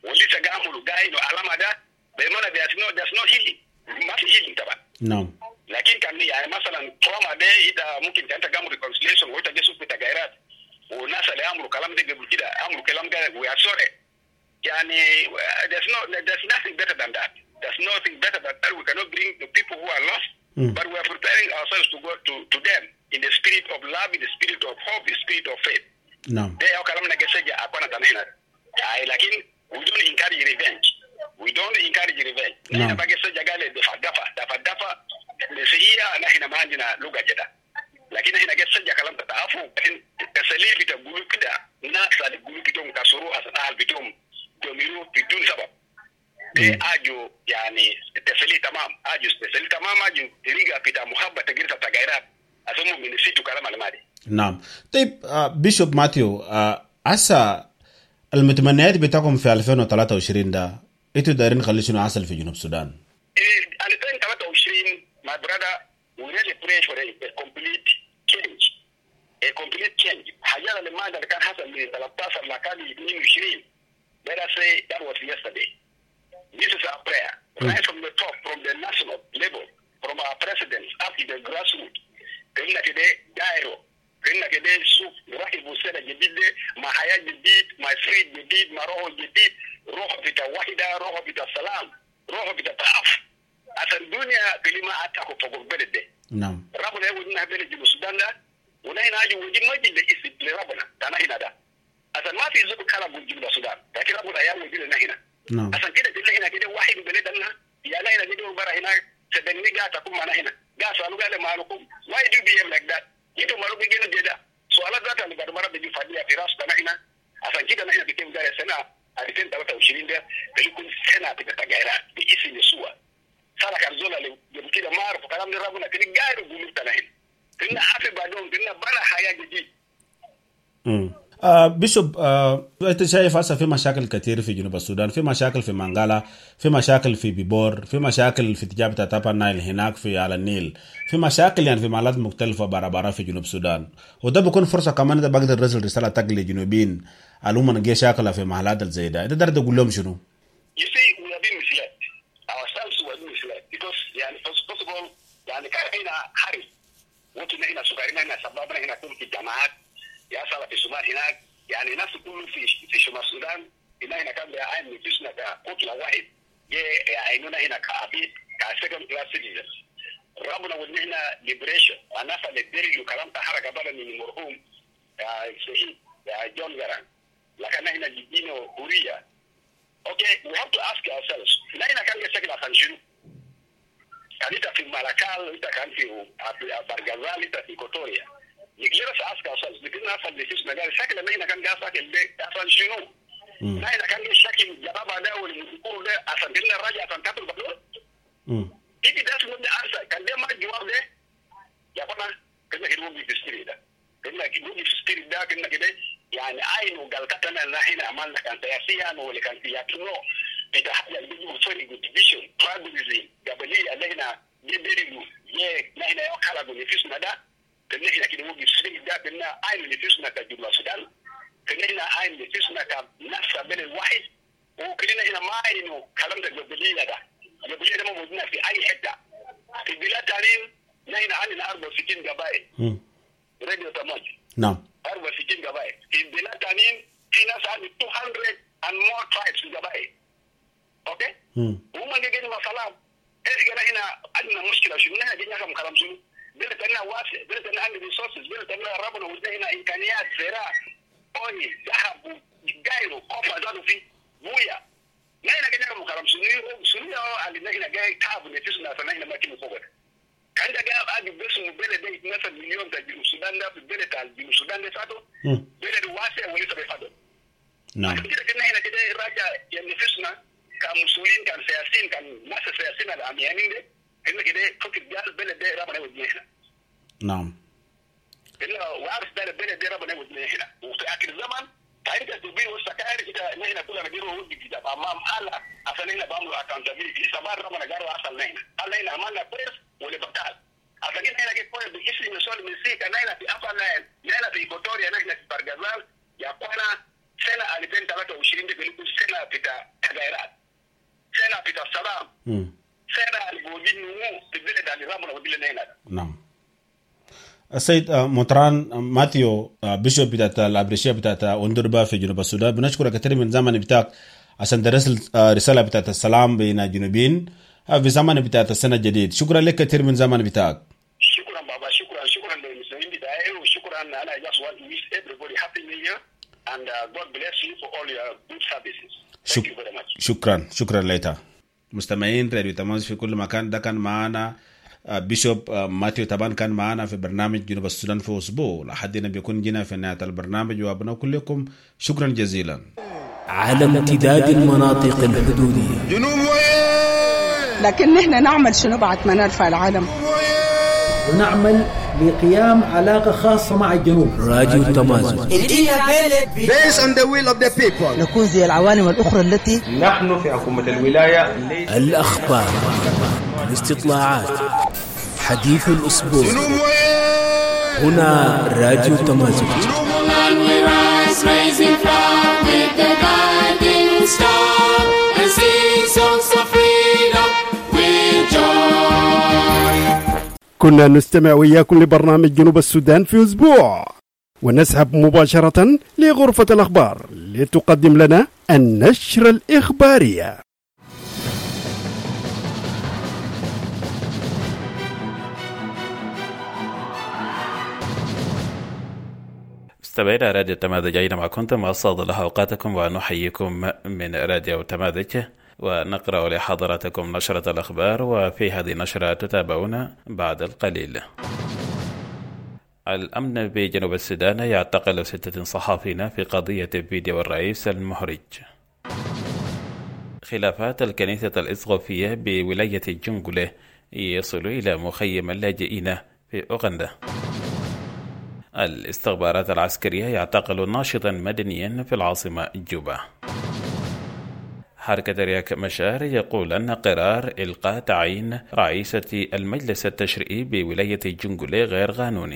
ولسه قاموا قايلوا علامه ده بمعنى there's no healing ما في healing طبعا. نعم. لكن كان يعني مثلا trauma ده اذا ممكن انت قاموا reconciliation وانت جسوا في تغيرات والناس اللي عملوا كلام ده قبل كده عملوا كلام ده we are sorry. يعني there's nothing better than that. There's nothing better than that. We cannot bring the people who are lost, but we are preparing ourselves to go to them in the spirit of love, in the spirit of hope, in the spirit of faith. No. They are kalamna geseja akona tanahina. Lakini we don't encourage revenge. We don't encourage revenge. Nahina bageseja gale dafa lesihia nahina manjina lugha jeda. Lakini nahina geseja kalam tataafu tasalifi bitagulu kida nasa ligulu bitum kasuru asal bitum domiru bidun sabab. Aju yani teseli tamam aju riga pita muhabba tagirta tagairat asumu minisitu kalama almadi. نعم. طيب بيشوب ماتيو عسى المتمنيات بتاعكم في 2023 ده انتوا دايرين خلي شنو حصل في جنوب السودان؟ 2023 my brother we really pray for a complete change. حاجه لما ده كان حصل من 13 لكان 22 let us say that was yesterday. This is our prayer. Right from the top, from the national level, from our presidents up to the grassroots. كنا كده دايرو كنا كده شوف راح بوسنا جديد ما حياة جديد ما فريد جديد ما روح جديد روح بتا واحدة روح بتا سلام روح بتا تعاف أصل الدنيا كلمة أتاكو فوق البلد ده. نعم. ربنا يودينا بلد جنوب السودان ده ونحن ناجي وجد مجد لربنا تانا هنا ده. أصل ما في زوج كلام جنوب السودان لكن ربنا يودي لنا هنا. نعم. أصل كده هنا كده واحد بلدنا يا لا هنا كده برا هنا سبني جات أكون معنا هنا. جات سألوا قال ما لكم why do you behave like that? Itu malu begini dia. Soalnya data negara barat bagi fadila firas tanah ina. Asal kita nak bikin negara sana, ada kan tahu shirin dia, belum sana kita tagaira di isi nesua. Salah kan zola le kita maruf kalam dia rabuna kini gairu bumi tanah ini. Kena afe badong kena bala haya jadi. بيشوب انت شايف هسه في مشاكل كثير في جنوب السودان، في مشاكل في منغالا، في مشاكل في بيبور، في مشاكل في تجابة تابا نايل هناك في على النيل، في مشاكل يعني في محلات مختلفة برا في جنوب السودان، وده بيكون فرصة كمان ده بقدر رسل رسالة تقل للجنوبيين علوما نجي شاكلة في محلات زي ده، انت تقدر تقول لهم شنو؟ You see, we have been misled. Ourselves were misled because يعني first of all يعني كان هنا حرب وكنا هنا سكرنا هنا سببنا هنا كل في الجامعات يا صار في الصومال هناك يعني ناس كله في شمال السودان هنا كان بيعاني نفسنا كتلة واحد يعينونا هنا كعبيد كسكند كلاس سيتيزنز. ربنا ودنا ليبريشن الناس اللي دري وكلام تحرك بدل من المرحوم الشهيد جون جران لكن هنا جدينا هورية. Okay, we have to ask ourselves. هنا كان يسكن عشان شنو؟ كان إنت في مالاكال، إنت كان في بارغازال، إنت في كوتوريا. Let us ask ourselves, because now from the system, there is second and can gas like that's you know. Now I can get shaking Yababa there with the as a dinner Raja and capital. If it doesn't know the answer, can they might give up there? Yapana, can it will be the spirit. Can like it will be spirit there, can like it. Yani I know Galkatan and Nahina Amanda can say, I see, I know, can be at no. It has a very good division, tribalism, Gabalia, Lena, Nahina Kalabu, if it's not that. كنا هنا كده وجد سريع ده كنا عين نفسنا كجنوب السودان كنا هنا عين نفسنا كنفس بين الواحد وكنا هنا ما عينه كلام ده جبلية ده موجودنا في أي حتة في بلاد تانين هنا عندنا 64 قبائل راديو تماج نعم 64 قبائل في بلاد تانين في ناس عندنا 200 and more tribes قبائل أوكي وهم جايين مسلام إذا هنا عندنا مشكلة شو هنا جينا كم كلام شو بلد أنها واسع بلد أنها عندنا resources بلد أنها ربنا ودينا إمكانيات زراعة أوي ذهب جايرو كوفا زادوا فيه مويا نحن جينا كم كلام سنية اللي نحن جاي تعب نفسنا فنحن ما كنا فوق كان ده جاب عادي بس بلد ده مثلا مليون تجيب السودان ده في بلد تجيب السودان ده ساتو بلد واسع ولسه بيفضل نعم كده كنا هنا كده راجع يعني نفسنا كمسؤولين كان سياسيين كان ناس سياسيين على عميانين ده كنا كده فكر جال البلد ده ربنا يودينا هنا نعم كنا وعارف ده البلد ده ربنا يودينا هنا وفي آخر الزمن فأنت تبين والسكاير كده نحن كلنا نديره ودي كده أمام الله عشان هنا بعمل accountability سبار ربنا جاره عشان هنا الله هنا عملنا كويس ولا بطال عشان هنا كده كويس باسم مسؤول من سيك أنا هنا في أفضل نحن في إيكواتوريا نحن في بارغازال يا قانا سنة 2023 دي بيقولوا سنة بتاع تغيرات، سنة بتاع السلام، سنة الجودين نمو تبدل على النظام ونبدل هنا. نعم. السيد مطران ماتيو بيشوب بتاعت الأبريشية بتاعت وندربا في جنوب السودان، بنشكرك كثير من زمن بتاعك عشان درست رسالة بتاعت السلام بين الجنوبين في زمن بتاعت السنة الجديد. شكرا لك كثير من زمن بتاعك. شكرا بابا، شكرا للمسلمين بتاعي، وشكرا أنا just want to wish everybody happy new year and God bless you for all your good services. Thank you very much. شكرا لك. مستمعين راديو تماس في كل مكان، ده كان معنا بيشوب ماتيو تابان، كان معنا في برنامج جنوب السودان في أسبوع، لحد بيكون جينا في نهاية البرنامج، وأبناء لكم شكرا جزيلا. على امتداد المناطق الحدودية جنوب وين، لكن نحن نعمل شنو بعد ما نرفع العلم، ونعمل لقيام علاقة خاصة مع الجنوب. راديو تمازن based on the will of the people. نكون زي العوالم الأخرى التي نحن في حكومة الولاية. الأخبار، الاستطلاعات، حديث الأسبوع، هنا راديو تمازن. كنا نستمع وياكم لبرنامج جنوب السودان في أسبوع، ونسحب مباشرة لغرفة الأخبار لتقدم لنا النشرة الإخبارية. مستمعينا راديو تماذج أينما كنتم، أسعد الله أوقاتكم ونحييكم من راديو تماذج، ونقرأ لحضراتكم نشرة الأخبار، وفي هذه النشرة تتابعون بعد القليل. الأمن بجنوب السودان يعتقل 6 صحفيين في قضية فيديو الرئيس المحرج. خلافات الكنيسة الإسقفية بولاية جنجولة يصل إلى مخيم اللاجئين في أوغندا. الاستخبارات العسكرية يعتقل ناشطا مدنيا في العاصمة جوبا. حركة رياك مشار يقول أن قرار إلقاء تعيين رئيسة المجلس التشريعي بولاية جنجولة غير قانوني.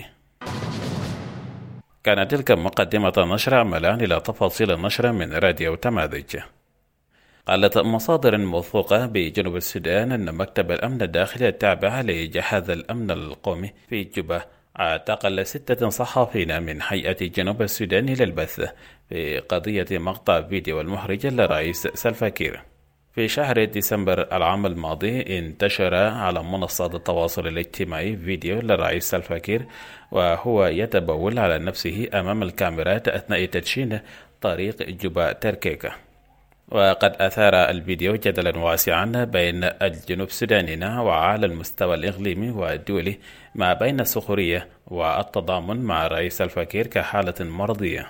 كانت تلك مقدمة النشر، عملا إلى تفاصيل النشر من راديو تماذج. قالت مصادر موثوقة بجنوب السودان أن مكتب الأمن الداخلي التابع لجهاز الأمن القومي في جوبا اعتقل 6 صحفيين من هيئة جنوب السودان للبث في قضية مقطع فيديو المحرج للرئيس سلفا كير. في شهر ديسمبر العام الماضي انتشر على منصات التواصل الاجتماعي فيديو للرئيس سلفا كير وهو يتبول على نفسه أمام الكاميرات أثناء تدشين طريق جوبا تركيكا. وقد أثار الفيديو جدلا واسعا بين الجنوب السودانيين وعلى المستوى الإقليمي والدولي، ما بين السخرية والتضامن مع الرئيس سلفا كير كحالة مرضية.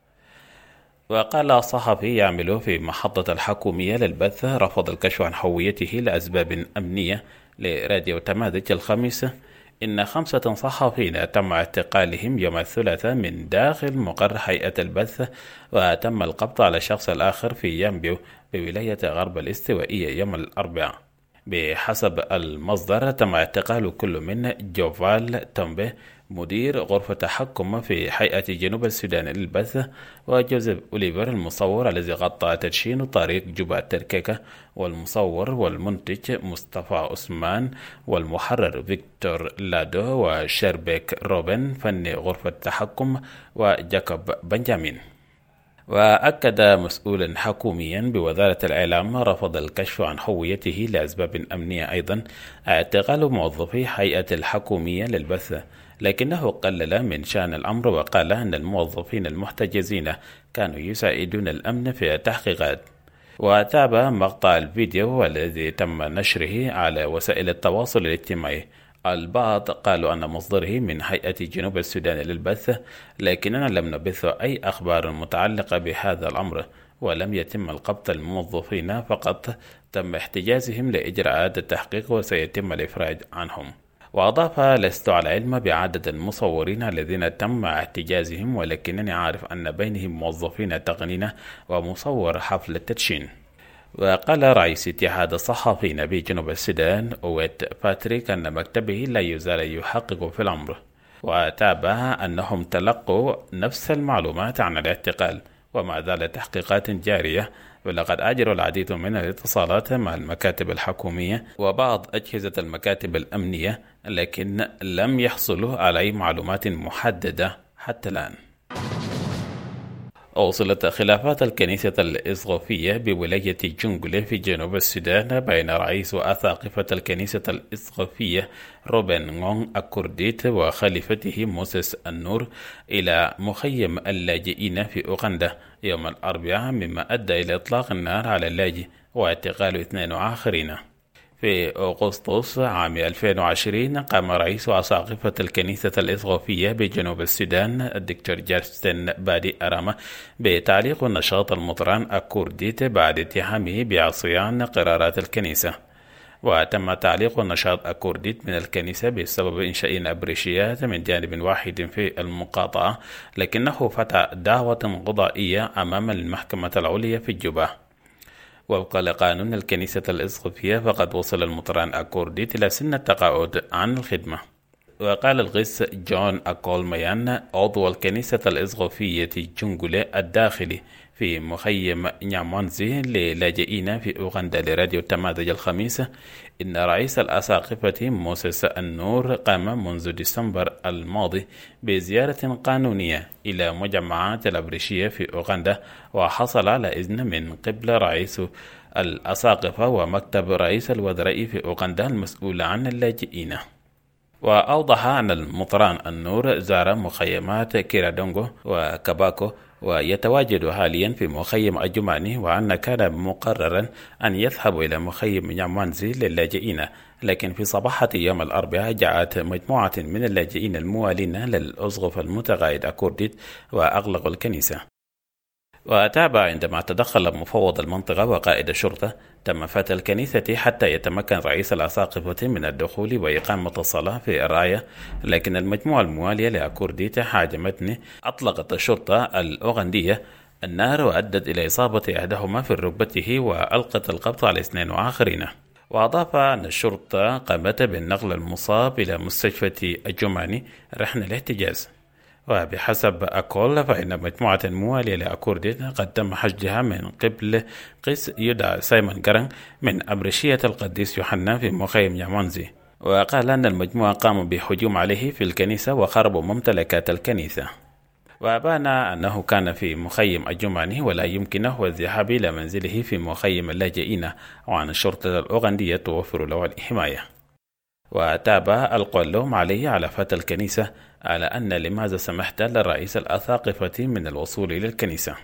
وقال صحفي يعمل في محطة الحكومية للبث رفض الكشف عن هويته لأسباب أمنية لراديو تماذج الخميس إن 5 صحفيين تم اعتقالهم يوم الثلاثاء من داخل مقر هيئة البث، وتم القبض على الشخص الآخر في يامبيو بولاية غرب الاستوائية يوم الأربعاء. بحسب المصدر تم اعتقال كل من جوفال تومبي مدير غرفة تحكم في هيئة جنوب السودان للبث، وجوزيف أوليفر المصور الذي غطى تدشين طريق جوبا تركيكا، والمصور والمنتج مصطفى عثمان، والمحرر فيكتور لادو، وشيربيك روبن فني غرفة التحكم، وجاكوب بنجامين. وأكد مسؤول حكوميا بوزارة الإعلام رفض الكشف عن هويته لأسباب أمنية أيضا اعتقال موظفي هيئة الحكومية للبث، لكنه قلل من شأن الأمر وقال أن الموظفين المحتجزين كانوا يساعدون الأمن في التحقيقات. وتابع مقطع الفيديو والذي تم نشره على وسائل التواصل الاجتماعي. البعض قالوا أن مصدره من هيئة جنوب السودان للبث، لكننا لم نبث أي أخبار متعلقة بهذا الأمر، ولم يتم القبض الموظفين، فقط تم احتجازهم لإجراءات التحقيق وسيتم الإفراج عنهم. وأضاف: لست على علم بعدد المصورين الذين تم احتجازهم، ولكنني عارف أن بينهم موظفين تقنية ومصور حفل التدشين. وقال رئيس اتحاد الصحفيين بجنوب السودان أويت باتريك أن مكتبه لا يزال يحقق في الأمر، وتابع أنهم تلقوا نفس المعلومات عن الاعتقال، ومع ذلك تحقيقات جارية، ولقد أجروا العديد من الاتصالات مع المكاتب الحكومية وبعض أجهزة المكاتب الأمنية، لكن لم يحصلوا على أي معلومات محددة حتى الآن. أوصلت خلافات الكنيسة الإسقفية بولاية جنجلة في جنوب السودان بين رئيس أساقفة الكنيسة الإسقفية روبن نغون أكورديت وخليفته موسيس النور إلى مخيم اللاجئين في أوغندا يوم الأربعاء، مما أدى إلى إطلاق النار على اللاجئ واعتقال 2 آخرين. في أغسطس عام 2020 قام رئيس أساقفة الكنيسة الإسقفية بجنوب السودان الدكتور جاستن بادي أراما بتعليق نشاط المطران أكورديت بعد اتهامه بعصيان قرارات الكنيسة. وتم تعليق نشاط أكورديت من الكنيسة بسبب إنشاء أبريشيات من جانب واحد في المقاطعة، لكنه فتح دعوة قضائية أمام المحكمة العليا في الجوبة. وفقا لقانون الكنيسة الإسقفية فقد وصل المطران أكورديت إلى سن التقاعد عن الخدمة. وقال القس جون أكولميان عضو الكنيسة الإسقفية جنجلة الداخلي في مخيم نيامونزي للاجئين في أوغندا لراديو تمازج الخميس إن رئيس الأساقفة موسيس النور قام منذ ديسمبر الماضي بزيارة قانونية إلى مجمعات الأبريشية في أوغندا، وحصل على إذن من قبل رئيس الأساقفة ومكتب رئيس الوزراء في أوغندا المسؤول عن اللاجئين. وأوضح أن المطران النور زار مخيمات كيرادونغو وكاباكو ويتواجد حاليا في مخيم الجماني، وأن كان مقررا أن يذهب إلى مخيم نيامونزي للاجئين، لكن في صباحة يوم الأربعاء جاءت مجموعة من اللاجئين الموالين للأسقف المتقاعد أكورديت وأغلقوا الكنيسة. وتابع عندما تدخل مفوض المنطقة وقائد الشرطة تم فتح الكنيسة حتى يتمكن رئيس الأساقفة من الدخول وإقامة الصلاة في الراية، لكن المجموعة الموالية لأكورديت حاجمتني أطلقت الشرطة الأوغندية النار وأدت إلى إصابة أحدهما في ركبته وألقت القبض على 2 آخرين. وأضاف أن الشرطة قامت بالنقل المصاب إلى مستشفى الجماني رهن الاحتجاز. وبحسب أكول فإن مجموعة موالية لأكورديت قد تم حجها من قبل قس يدعى سايمون جرن من أبرشية القديس يوحنا في مخيم نيامونزي. وقال أن المجموعة قاموا بهجوم عليه في الكنيسة وخربوا ممتلكات الكنيسة. وأبان أنه كان في مخيم الجماني ولا يمكنه الذهاب إلى منزله في مخيم اللاجئين، وأن الشرطة الأوغندية توفر له الحماية. وتابع ألقى اللوم عليه على فتح الكنيسة على أن لماذا سمحت للرئيس الأساقفة من الوصول إلى الكنيسة.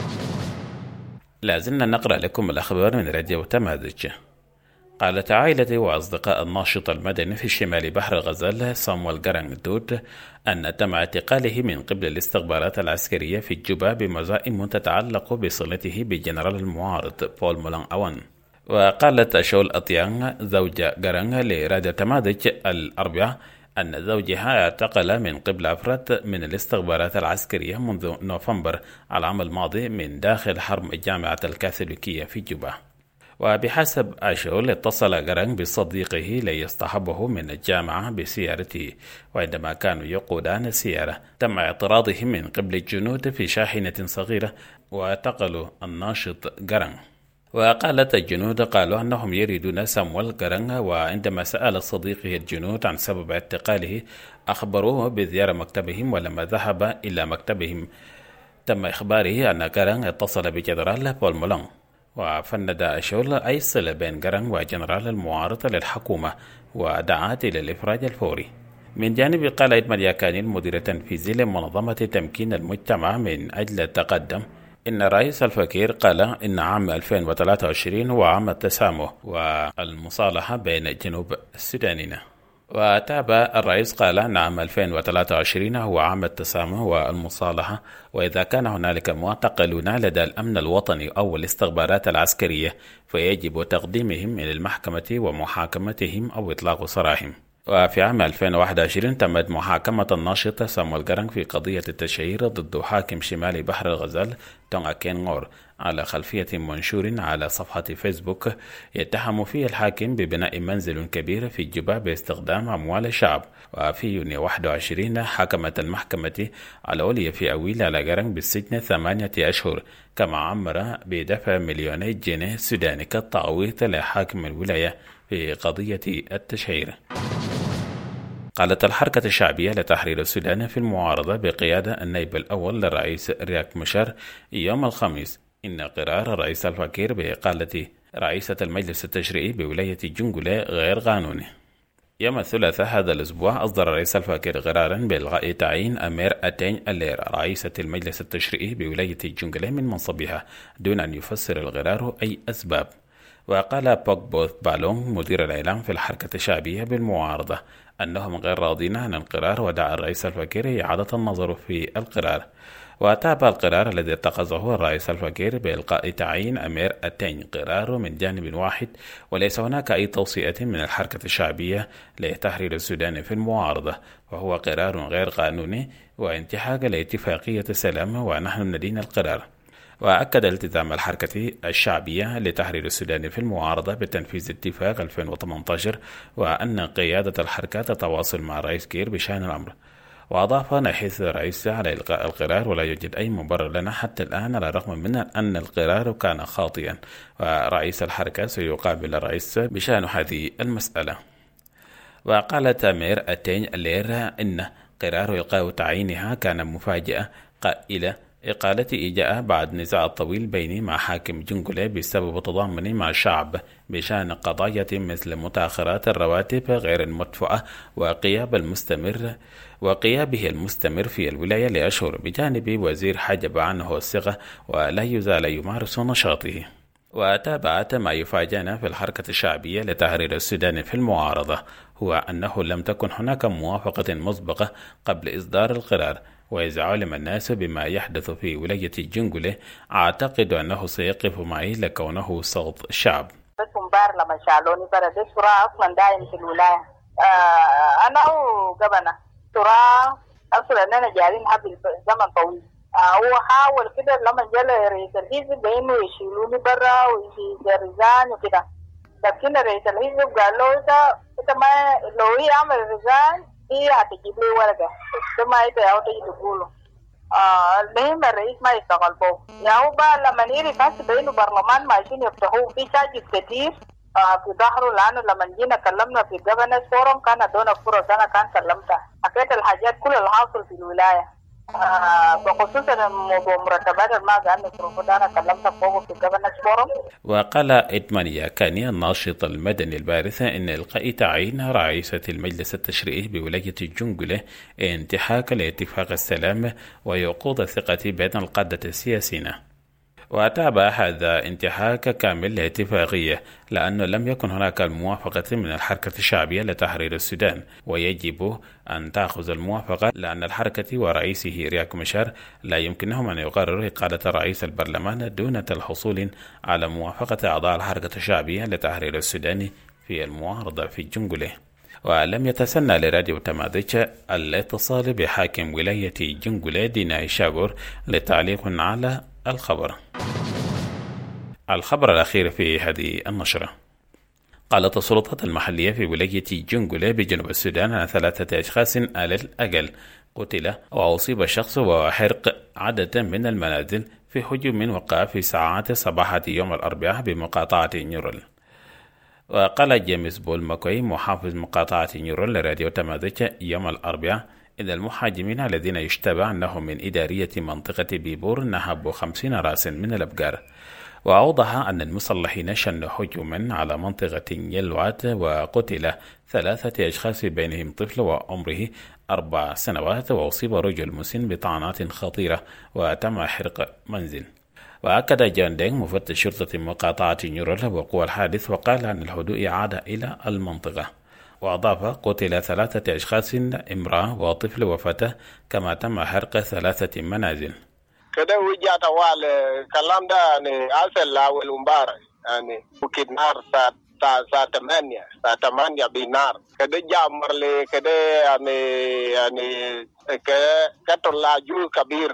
لازلنا نقرأ لكم الأخبار من راديو تمازج. قالت عائلة وأصدقاء الناشط المدني في شمال بحر غزال سامويل جرانغ دود أن تم اعتقاله من قبل الاستخبارات العسكرية في الجوبة بمزائم تتعلق بصلته بالجنرال المعارض بول مولان أوان. وقالت شول أطيانغ زوجة جرانغ لراديو تمازج الأربعاء أن زوجها اعتقل من قبل أفراد من الاستخبارات العسكرية منذ نوفمبر العام الماضي من داخل حرم الجامعة الكاثوليكية في جوبا. وبحسب أشول اتصل جرانغ بصديقه ليصطحبه من الجامعة بسيارته، وعندما كانوا يقودان السيارة تم اعتراضهم من قبل الجنود في شاحنة صغيرة واعتقلوا الناشط جرانغ. وقالت الجنود قالوا أنهم يريدون سامويل جرانغ، وعندما سأل صديقه الجنود عن سبب اعتقاله أخبروه بزيارة مكتبهم، ولما ذهب إلى مكتبهم تم إخباره أن جرانغ اتصل بجنرال بول مولان. وفند أشول أي صلة بين جرانغ وجنرال المعارضة للحكومة ودعات إلى الإفراج الفوري. من جانب قال إدمار ياكاني المدير التنفيذي لمنظمة تمكين المجتمع من أجل التقدم إن الرئيس الفكير قال إن عام 2023 هو عام التسامح والمصالحة بين جنوب السودانيين. وتابع الرئيس قال أن عام 2023 هو عام التسامح والمصالحة، وإذا كان هنالك معتقلون لدى الأمن الوطني أو الاستخبارات العسكرية فيجب تقديمهم إلى المحكمة ومحاكمتهم أو إطلاق سراحهم. وفي عام 2021 تمت محاكمة الناشط سامويل جرانغ في قضية التشهير ضد حاكم شمال بحر الغزال تونغا كين غور على خلفية منشور على صفحة فيسبوك يتهم فيه الحاكم ببناء منزل كبير في جوبا باستخدام أموال الشعب. وفي يونيو 21 حكمت المحكمة العليا في أويل على جرانغ بالسجن 8 أشهر، كما عمر بدفع 2,000,000 جنيه سوداني كالتعويض لحاكم الولاية في قضية التشهير. قالت الحركة الشعبية لتحرير السودان في المعارضة بقيادة النائب الأول للرئيس رياك مشار يوم الخميس إن قرار الرئيس سلفا كير بإقالة رئيسة المجلس التشريعي بولاية جنجولة غير قانوني. يوم الثلاثاء هذا الأسبوع أصدر الرئيس سلفا كير قرارا بإلغاء تعيين أمير أتين اللير رئيسة المجلس التشريعي بولاية جنجولة من منصبها دون أن يفسر القرار أي أسباب. وقال بوك بوث بالون مدير الإعلام في الحركة الشعبية بالمعارضة أنهم غير راضين عن القرار، ودعا الرئيس سلفا كير إعادة النظر في القرار. وتابع القرار الذي اتخذه الرئيس سلفا كير بإلقاء تعيين أمير أتين قرار من جانب واحد، وليس هناك أي توصية من الحركة الشعبية لتحرير السودان في المعارضة، وهو قرار غير قانوني وانتهاك لاتفاقية السلام ونحن ندين القرار. وأكد التزام الحركة الشعبية لتحرير السودان في المعارضة بتنفيذ اتفاق 2018 وأن قيادة الحركة تتواصل مع الرئيس كير بشأن الأمر. وأضاف نحث الرئيس على إلغاء القرار ولا يوجد أي مبرر لنا حتى الآن على الرغم من أن القرار كان خاطئا، ورئيس الحركة سيقابل الرئيس بشأن هذه المسألة. وقالت أمير أتين الليرة إن قرار إلغاء تعيينها كان مفاجأة، قائلة إقالتي جاء بعد نزاع طويل بيني مع حاكم جنجولة بسبب تضامني مع الشعب بشأن قضايا مثل متأخرات الرواتب غير المدفوعة وغيابه المستمر في الولاية لأشهر، بجانب وزير حجب عنه الثقة ولا يزال يمارس نشاطه. وتابعت ما يفاجأنا في الحركة الشعبية لتحرير السودان في المعارضة هو أنه لم تكن هناك موافقة مسبقة قبل إصدار القرار. وإذا علم الناس بما يحدث في ولاية جنجولة أعتقد أنه سيقف معي لكونه صوت الشعب. لما شالوني برا ده صراع أصلا دائم في الولاية. أنا وقبنا صراع أصلا أننا جايين حبل زمن طويل. هو حاول كده لما جاء رئيس الحزب بأنه يشيلوني برا ويشيل رزان وكده، لكن رئيس الحزب قال له إذا ما لو هي عمل رزان هي هتجيب لي ورقة ما يتعاو تجي تقوله. المهم الرئيس ما يشتغل به هو بقى لما نيري فاس بينه برلمان ماشيين يفتحوه في شاجز كتير في ظهره، لأنه لما جينا كلمنا في الجبنة فورم كان دونا فرص أنا كان كلمتها حكيت الحاجات كل اللي حاصل في الولاية بخصوص مرتبات الماء أنا المفروض أنا كلمتها فوق في الجبنة فورم. وقال إدمانيا كاني الناشط المدني البارث إن إلغاء تعيين رئيسة المجلس التشريعي بولاية جنجولة انتهاك لاتفاق السلام ويقود الثقة بين القادة السياسيين. وتابع هذا انتهاك كامل لاتفاقية لأنه لم يكن هناك الموافقة من الحركة الشعبية لتحرير السودان، ويجب أن تأخذ الموافقة لأن الحركة ورئيسه رياك مشار لا يمكنهم أن يقرروا إقالة رئيس البرلمان دون الحصول على موافقة أعضاء الحركة الشعبية لتحرير السودان في المعارضة في جنجولة. ولم يتسنى لراديو تمازيغ الاتصال بحاكم ولاية جنجولة دينا شاغور لتعليق على الخبر الأخير في هذه النشرة. قالت السلطات المحلية في ولاية جنجولة بجنوب السودان أن 3 أشخاص على الأقل قتل وأصيب شخص وحرق عدد من المنازل في هجوم وقع في ساعات صباحة يوم الأربعاء بمقاطعة نيورل. وقال جيمس بول ماكوي محافظ مقاطعة نيورل لراديو تمازيغ يوم الأربعاء إن المهاجمين الذين يشتبه أنهم من إدارية منطقة بيبور نهبوا 50 رأسا من الأبقار. وأوضح أن المسلحين شنوا هجوما على منطقة يلوات وقتل 3 أشخاص بينهم طفل وعمره 4 سنوات، وأصيب رجل مسن بطعنات خطيرة وتم حرق منزل. وأكد جان دينغ مفتش شرطة مقاطعة نيورل وقوع الحادث وقال أن الهدوء عاد إلى المنطقة. وأضاف قتل 3 أشخاص امرأة وطفل وفتاة كما تم حرق 3 منازل. كده وجهت وال كلام ده يعني أصل لا والمبارك يعني وكدنار سات الساعة 8 بالنار كده جامر لي كده يعني كتل عجوز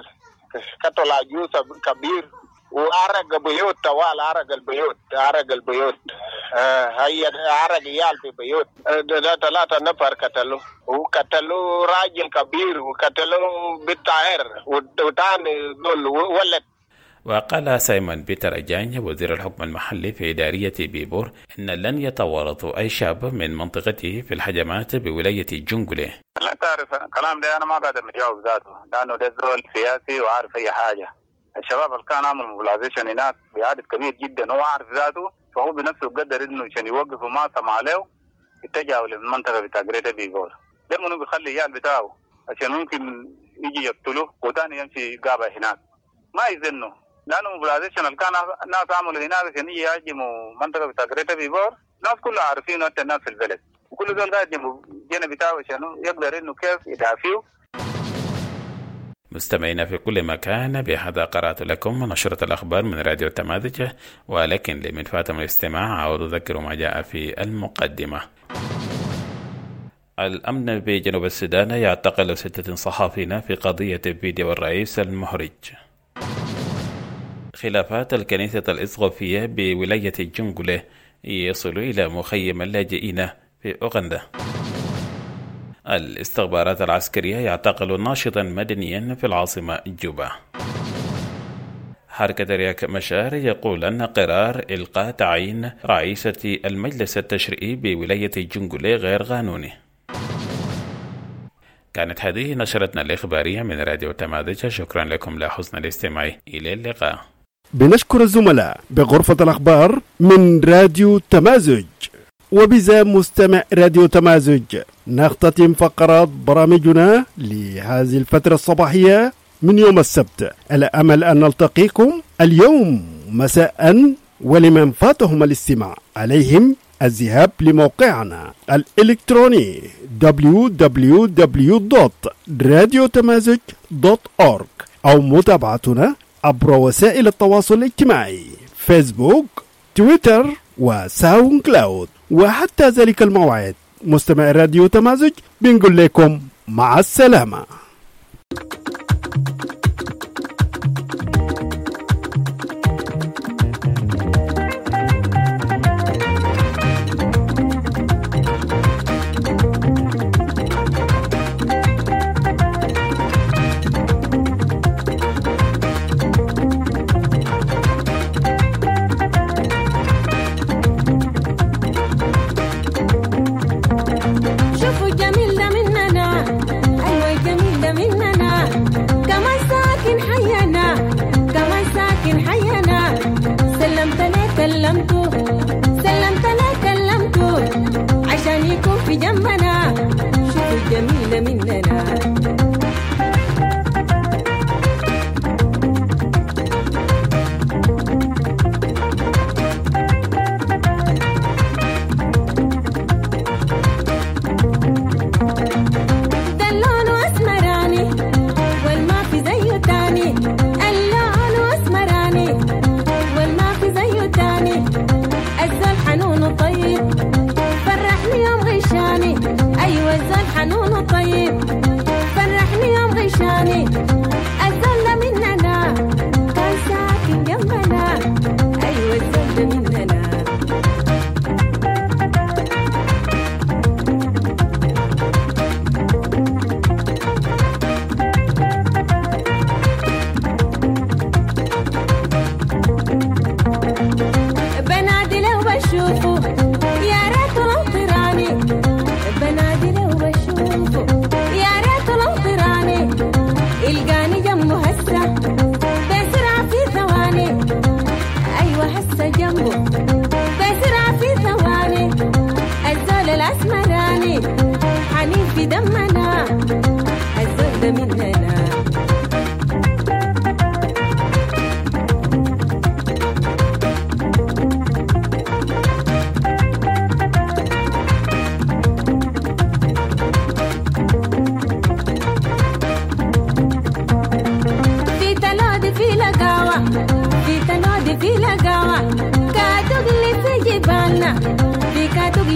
كبير وعرق بيوت طوال عرق البيوت هي عرق عيال في بيوت 3 نفر وقتلوا راجل كبير وقتلوا بالطائر وتاني دول ولد. وقال سايمون بيتر أجاني وزير الحكم المحلي في إدارية بيبور إن لن يتورط أي شاب من منطقته في الهجمات بولاية جنجلة. لا تعرف الكلام ده أنا ما قادر نجاوب ذاته لأنه ده زول سياسي وعارف أي حاجة. الشباب اللي كان عمل موبلايزيشن هناك بعدد كبير جدا هو عارف ذاته فهو بنفسه قدر إنه عشان يوقفوا ما سمع له اتجهوا للمنطقة بتاع جريتا بيبور. ده منو بيخلي العيال بتاعه عشان ممكن يجي يقتله وتاني يمشي قابة هناك ما يزنوا لأنه موبلايزيشن اللي كان الناس عملوا هناك عشان يجي يهاجموا منطقة بتاع جريتا بيبور الناس كلها عارفين حتى الناس في البلد وكل دول قاعد جنب بتاعه عشان يقدر إنه كيف يدافعوا. مستمعين في كل مكان، بهذا قرأت لكم نشرة الأخبار من راديو تمازج، ولكن لمن فاتم الاستماع أعود أذكر ما جاء في المقدمة. الأمن بجنوب السودان يعتقل 6 صحفيين في قضية فيديو الرئيس المحرج. خلافات الكنيسة الإسقفية بولاية جنجلة يصل إلى مخيم اللاجئين في أوغندا. الاستخبارات العسكرية يعتقل ناشطا مدنيا في العاصمة جوبا. حركة رياك مشار يقول أن قرار إلقاء تعيين رئيسة المجلس التشريعي بولاية جنجلة غير قانوني. كانت هذه نشرتنا الإخبارية من راديو تمازج، شكرا لكم لحسن الاستماع، إلى اللقاء. بنشكر الزملاء بغرفة الأخبار من راديو تمازج. وبذا مستمع راديو تمازج نختتم فقرات برامجنا لهذه الفترة الصباحية من يوم السبت، على أمل أن نلتقيكم اليوم مساء، ولمن فاتهم الاستماع عليهم الذهاب لموقعنا الإلكتروني www.radiotamazig.org أو متابعتنا عبر وسائل التواصل الاجتماعي فيسبوك، تويتر وساوند كلاود. وحتى ذلك الموعد مستمع راديو تمازج بنقول لكم مع السلامة.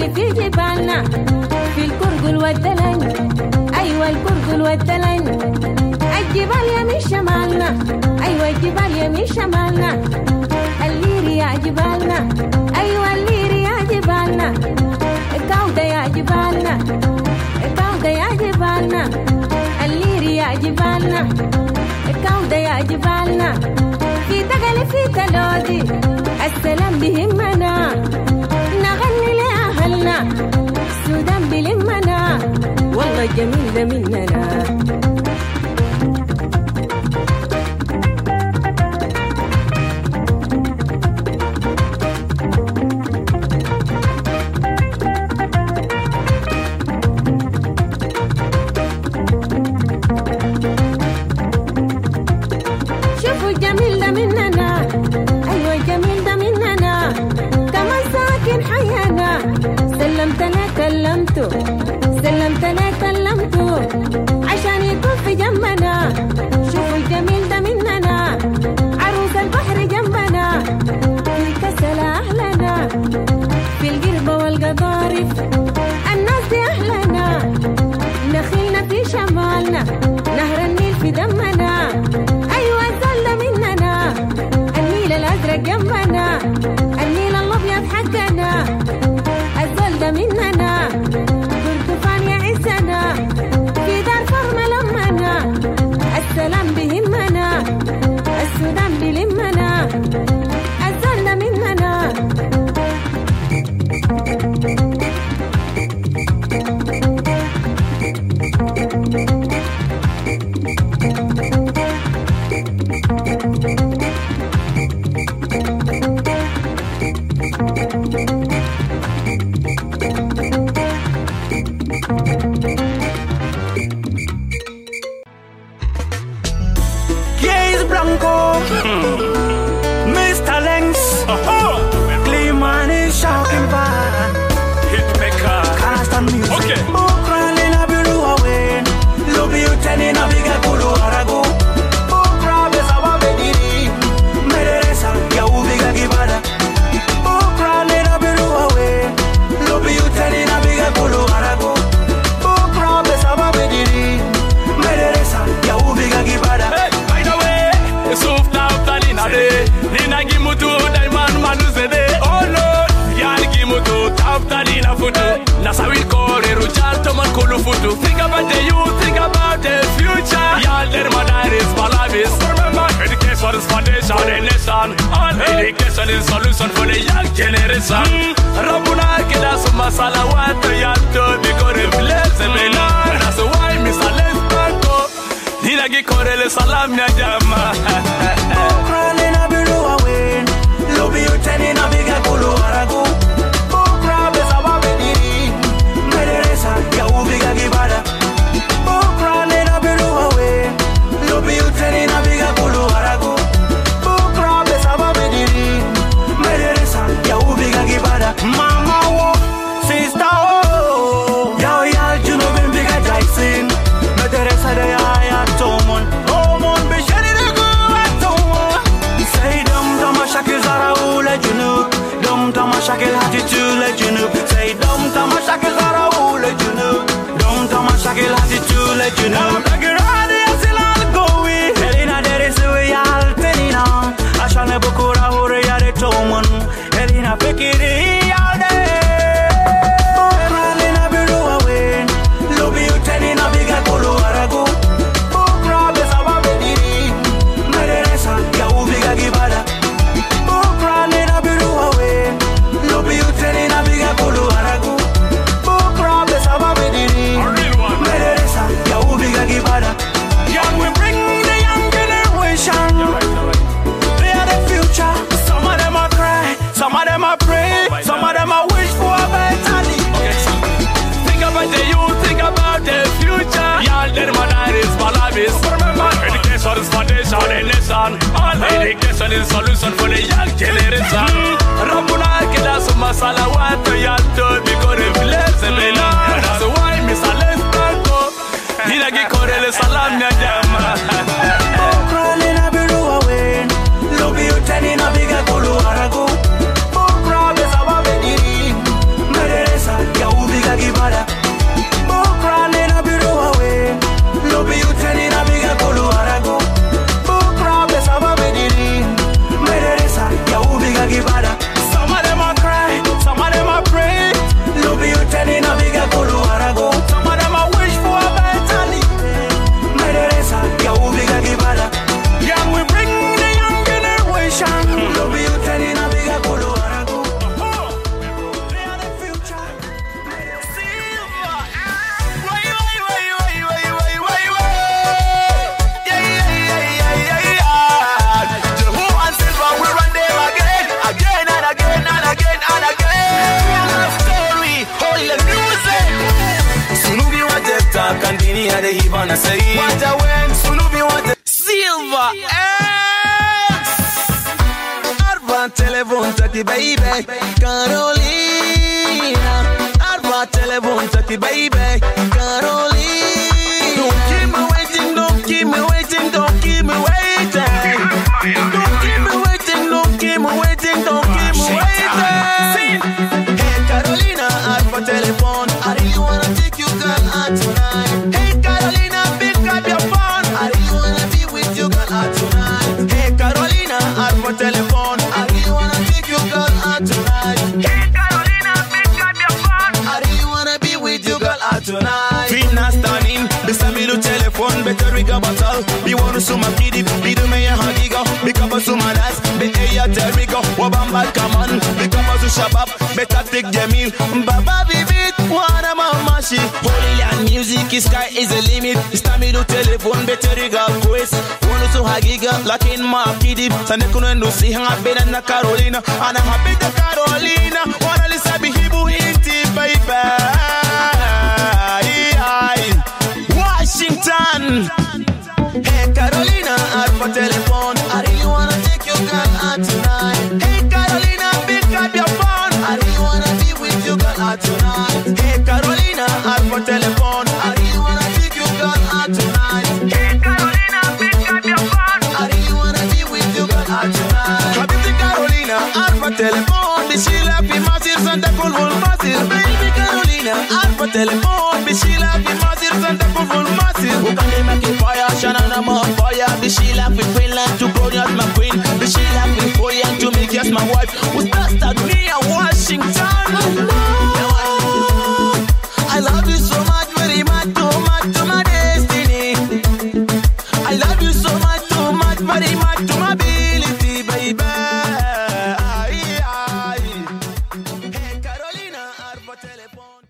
اللي في جبالنا في الكرقل والدلن. أيوة الكرقل والدلن. الجبال يمين شمالنا. أيوة الجبال يمين شمالنا. الليري يا جبالنا. أيوة الليري يا جبالنا. الكودة يا جبالنا. الكودة يا جبالنا. الليري يا جبالنا. الكودة يا جبالنا. في تقل في تلودي السلام بهمنا. نغني لأهلنا السودان بلمنا. والله جميل ده مننا. شوفوا الجميل ده مننا. أيوة الجميل ده مننا. كمان ساكن حيانا. سلمت لك كلمته. سلمت لك كلمته عشان يكون في جنبنا. شوفوا الجميل ده مننا. عروس البحر جنبنا. في كسل أهلنا. في القربة والقضارف الناس دي أهلنا. نخيلنا في شمالنا. نهر النيل في دمنا. أيوة الزول ده مننا. النيل الأزرق جنبنا. النيل الأبيض حقنا. الزول ده مننا. برتقان يعزنا. في دار فرمة لمنا. السلام بهمنا. السودان بلمنا. الزول ده مننا. Gaze Blanco, Mr. Lengs, Clean is shocking bad. Hitmaker, constant music. Okay. Ukraine na bilu awen, lobby you turning a bigger kulu arago. Ukraine is our baby, Meresa, ya ubiga gibada. Ukraine na bilu awen, lobby you turning a bigger kulu arago. Ukraine is our baby, Meresa, ya ubiga gibada. Sufta utalina de Nina gimutu Daiman manuzede Oh Lord Yan gimutu Taftalina futu Nasawi kore Rujanto man kulu futu. Think about the youth, think about the future. Y'all there my diaries, Malabis. Remember education is foundation and nation. All education is solution for the young generation. Rabuna kida suma salawat Yanto because it blesses me now. That's why Mr. Lesbanko Nina gikorele salam ya jama. Ukraine na bilu awen. Lobby you turning a bigger kulu aragu. Ukraine is our baby. Meresa ya ubiga gibada. Ukraine na bilu awen. Lobby you turning a bigger kulu aragu. Ukraine is our baby. Meresa ya ubiga gibada. Mama wo, sister wo. Yao yal juno bin biga jaisin. Meresa de ya. Shakil attitude let you know. Say dum tama shakil zaraou let you know. Dum tama shakil attitude let you know. Nagiradi asilal gowi. Elina dere suwe yal tenina. Ashane bukura hore yare tomon. Elina pekiri yal de. Ukraine na bilu awen. Lobby you tenina biga kulu aragu. Ukraine besa wabediri. Meresa ya ubiga gibada. Ukraine na bilu awen. Lobby you turning a bigger kulu aragu. Bukra besa babediri. Meresa ya ubiga gibada. Young we bring the young generation. They are the future. Some of them are cry, some of them are pray, some of them are wish for a better life. Think about the youth, think about the future. Y'all there my diaries, Malabis. Remember education is foundation and nation. All education is solution for the young generation. Rabuna kida suma salawat yanto because it blesses me now. That's why Mr. Lesbanko Nina gikorele salam ya jama. Ukraine na bilu awen. Lobby you turning a bigger kulu aragu. Ukraine besa wabediri. Meresa they even say. What a when Sunubi want a Silver X. Arba telephone taki baby, Carolina. Arba telephone taki baby, Carolina. Don't keep me waiting, don't keep me waiting, don't keep me waiting. Don't keep me waiting, don't keep me waiting, don't keep me waiting. Hey Carolina, Arba telephone, I really wanna take you girl out tonight. Hey Carolina, pick up your phone, I really wanna be with you girl out tonight. Hey Carolina, Arba telephone, I really wanna take you girl out tonight. Hey Carolina, pick up your phone, I really wanna be with you girl out tonight. Fina standing, beside me telephone, better rig a bottle. Be one suma kidi, be do me a hagiga, be cover suma das, be a terrigo, wabamba come on, be cover to shabab, better take Jamil, Baba Bibit, wanna mamashi. Holy land music, sky is the limit. Stami do telephone, better rig a quiz. One to hagiga, like in my kidi, Sande kunendo si hanga bena na Carolina, and I'm happy to Carolina, wanna listen be hibu hinti baby. Washington. Hey Carolina, Arba telephone, I really wanna take you girl out tonight. Hey Carolina, pick up your phone, I really wanna be with you girl out tonight. Hey Carolina, Arba telephone, I really wanna take you girl out tonight. Hey Carolina, pick up your phone, I really wanna be with you girl out tonight. Habibti Carolina, Arba telephone, Bishila fi Masir Santa Kulful Masir. Baby Carolina, Arba telephone, Bishila fi Masir Santa Kulful Masir. Who can they make it fire? Shanana more fire. Bishila fi Queenland to glory as my queen. Bishila fi Foyan to make yes my wife. Who's best at me in Washington? I love you so much, very much, too much to my destiny. I love you so much, too much, very much to my ability, baby. Hey Carolina, Arba telephone.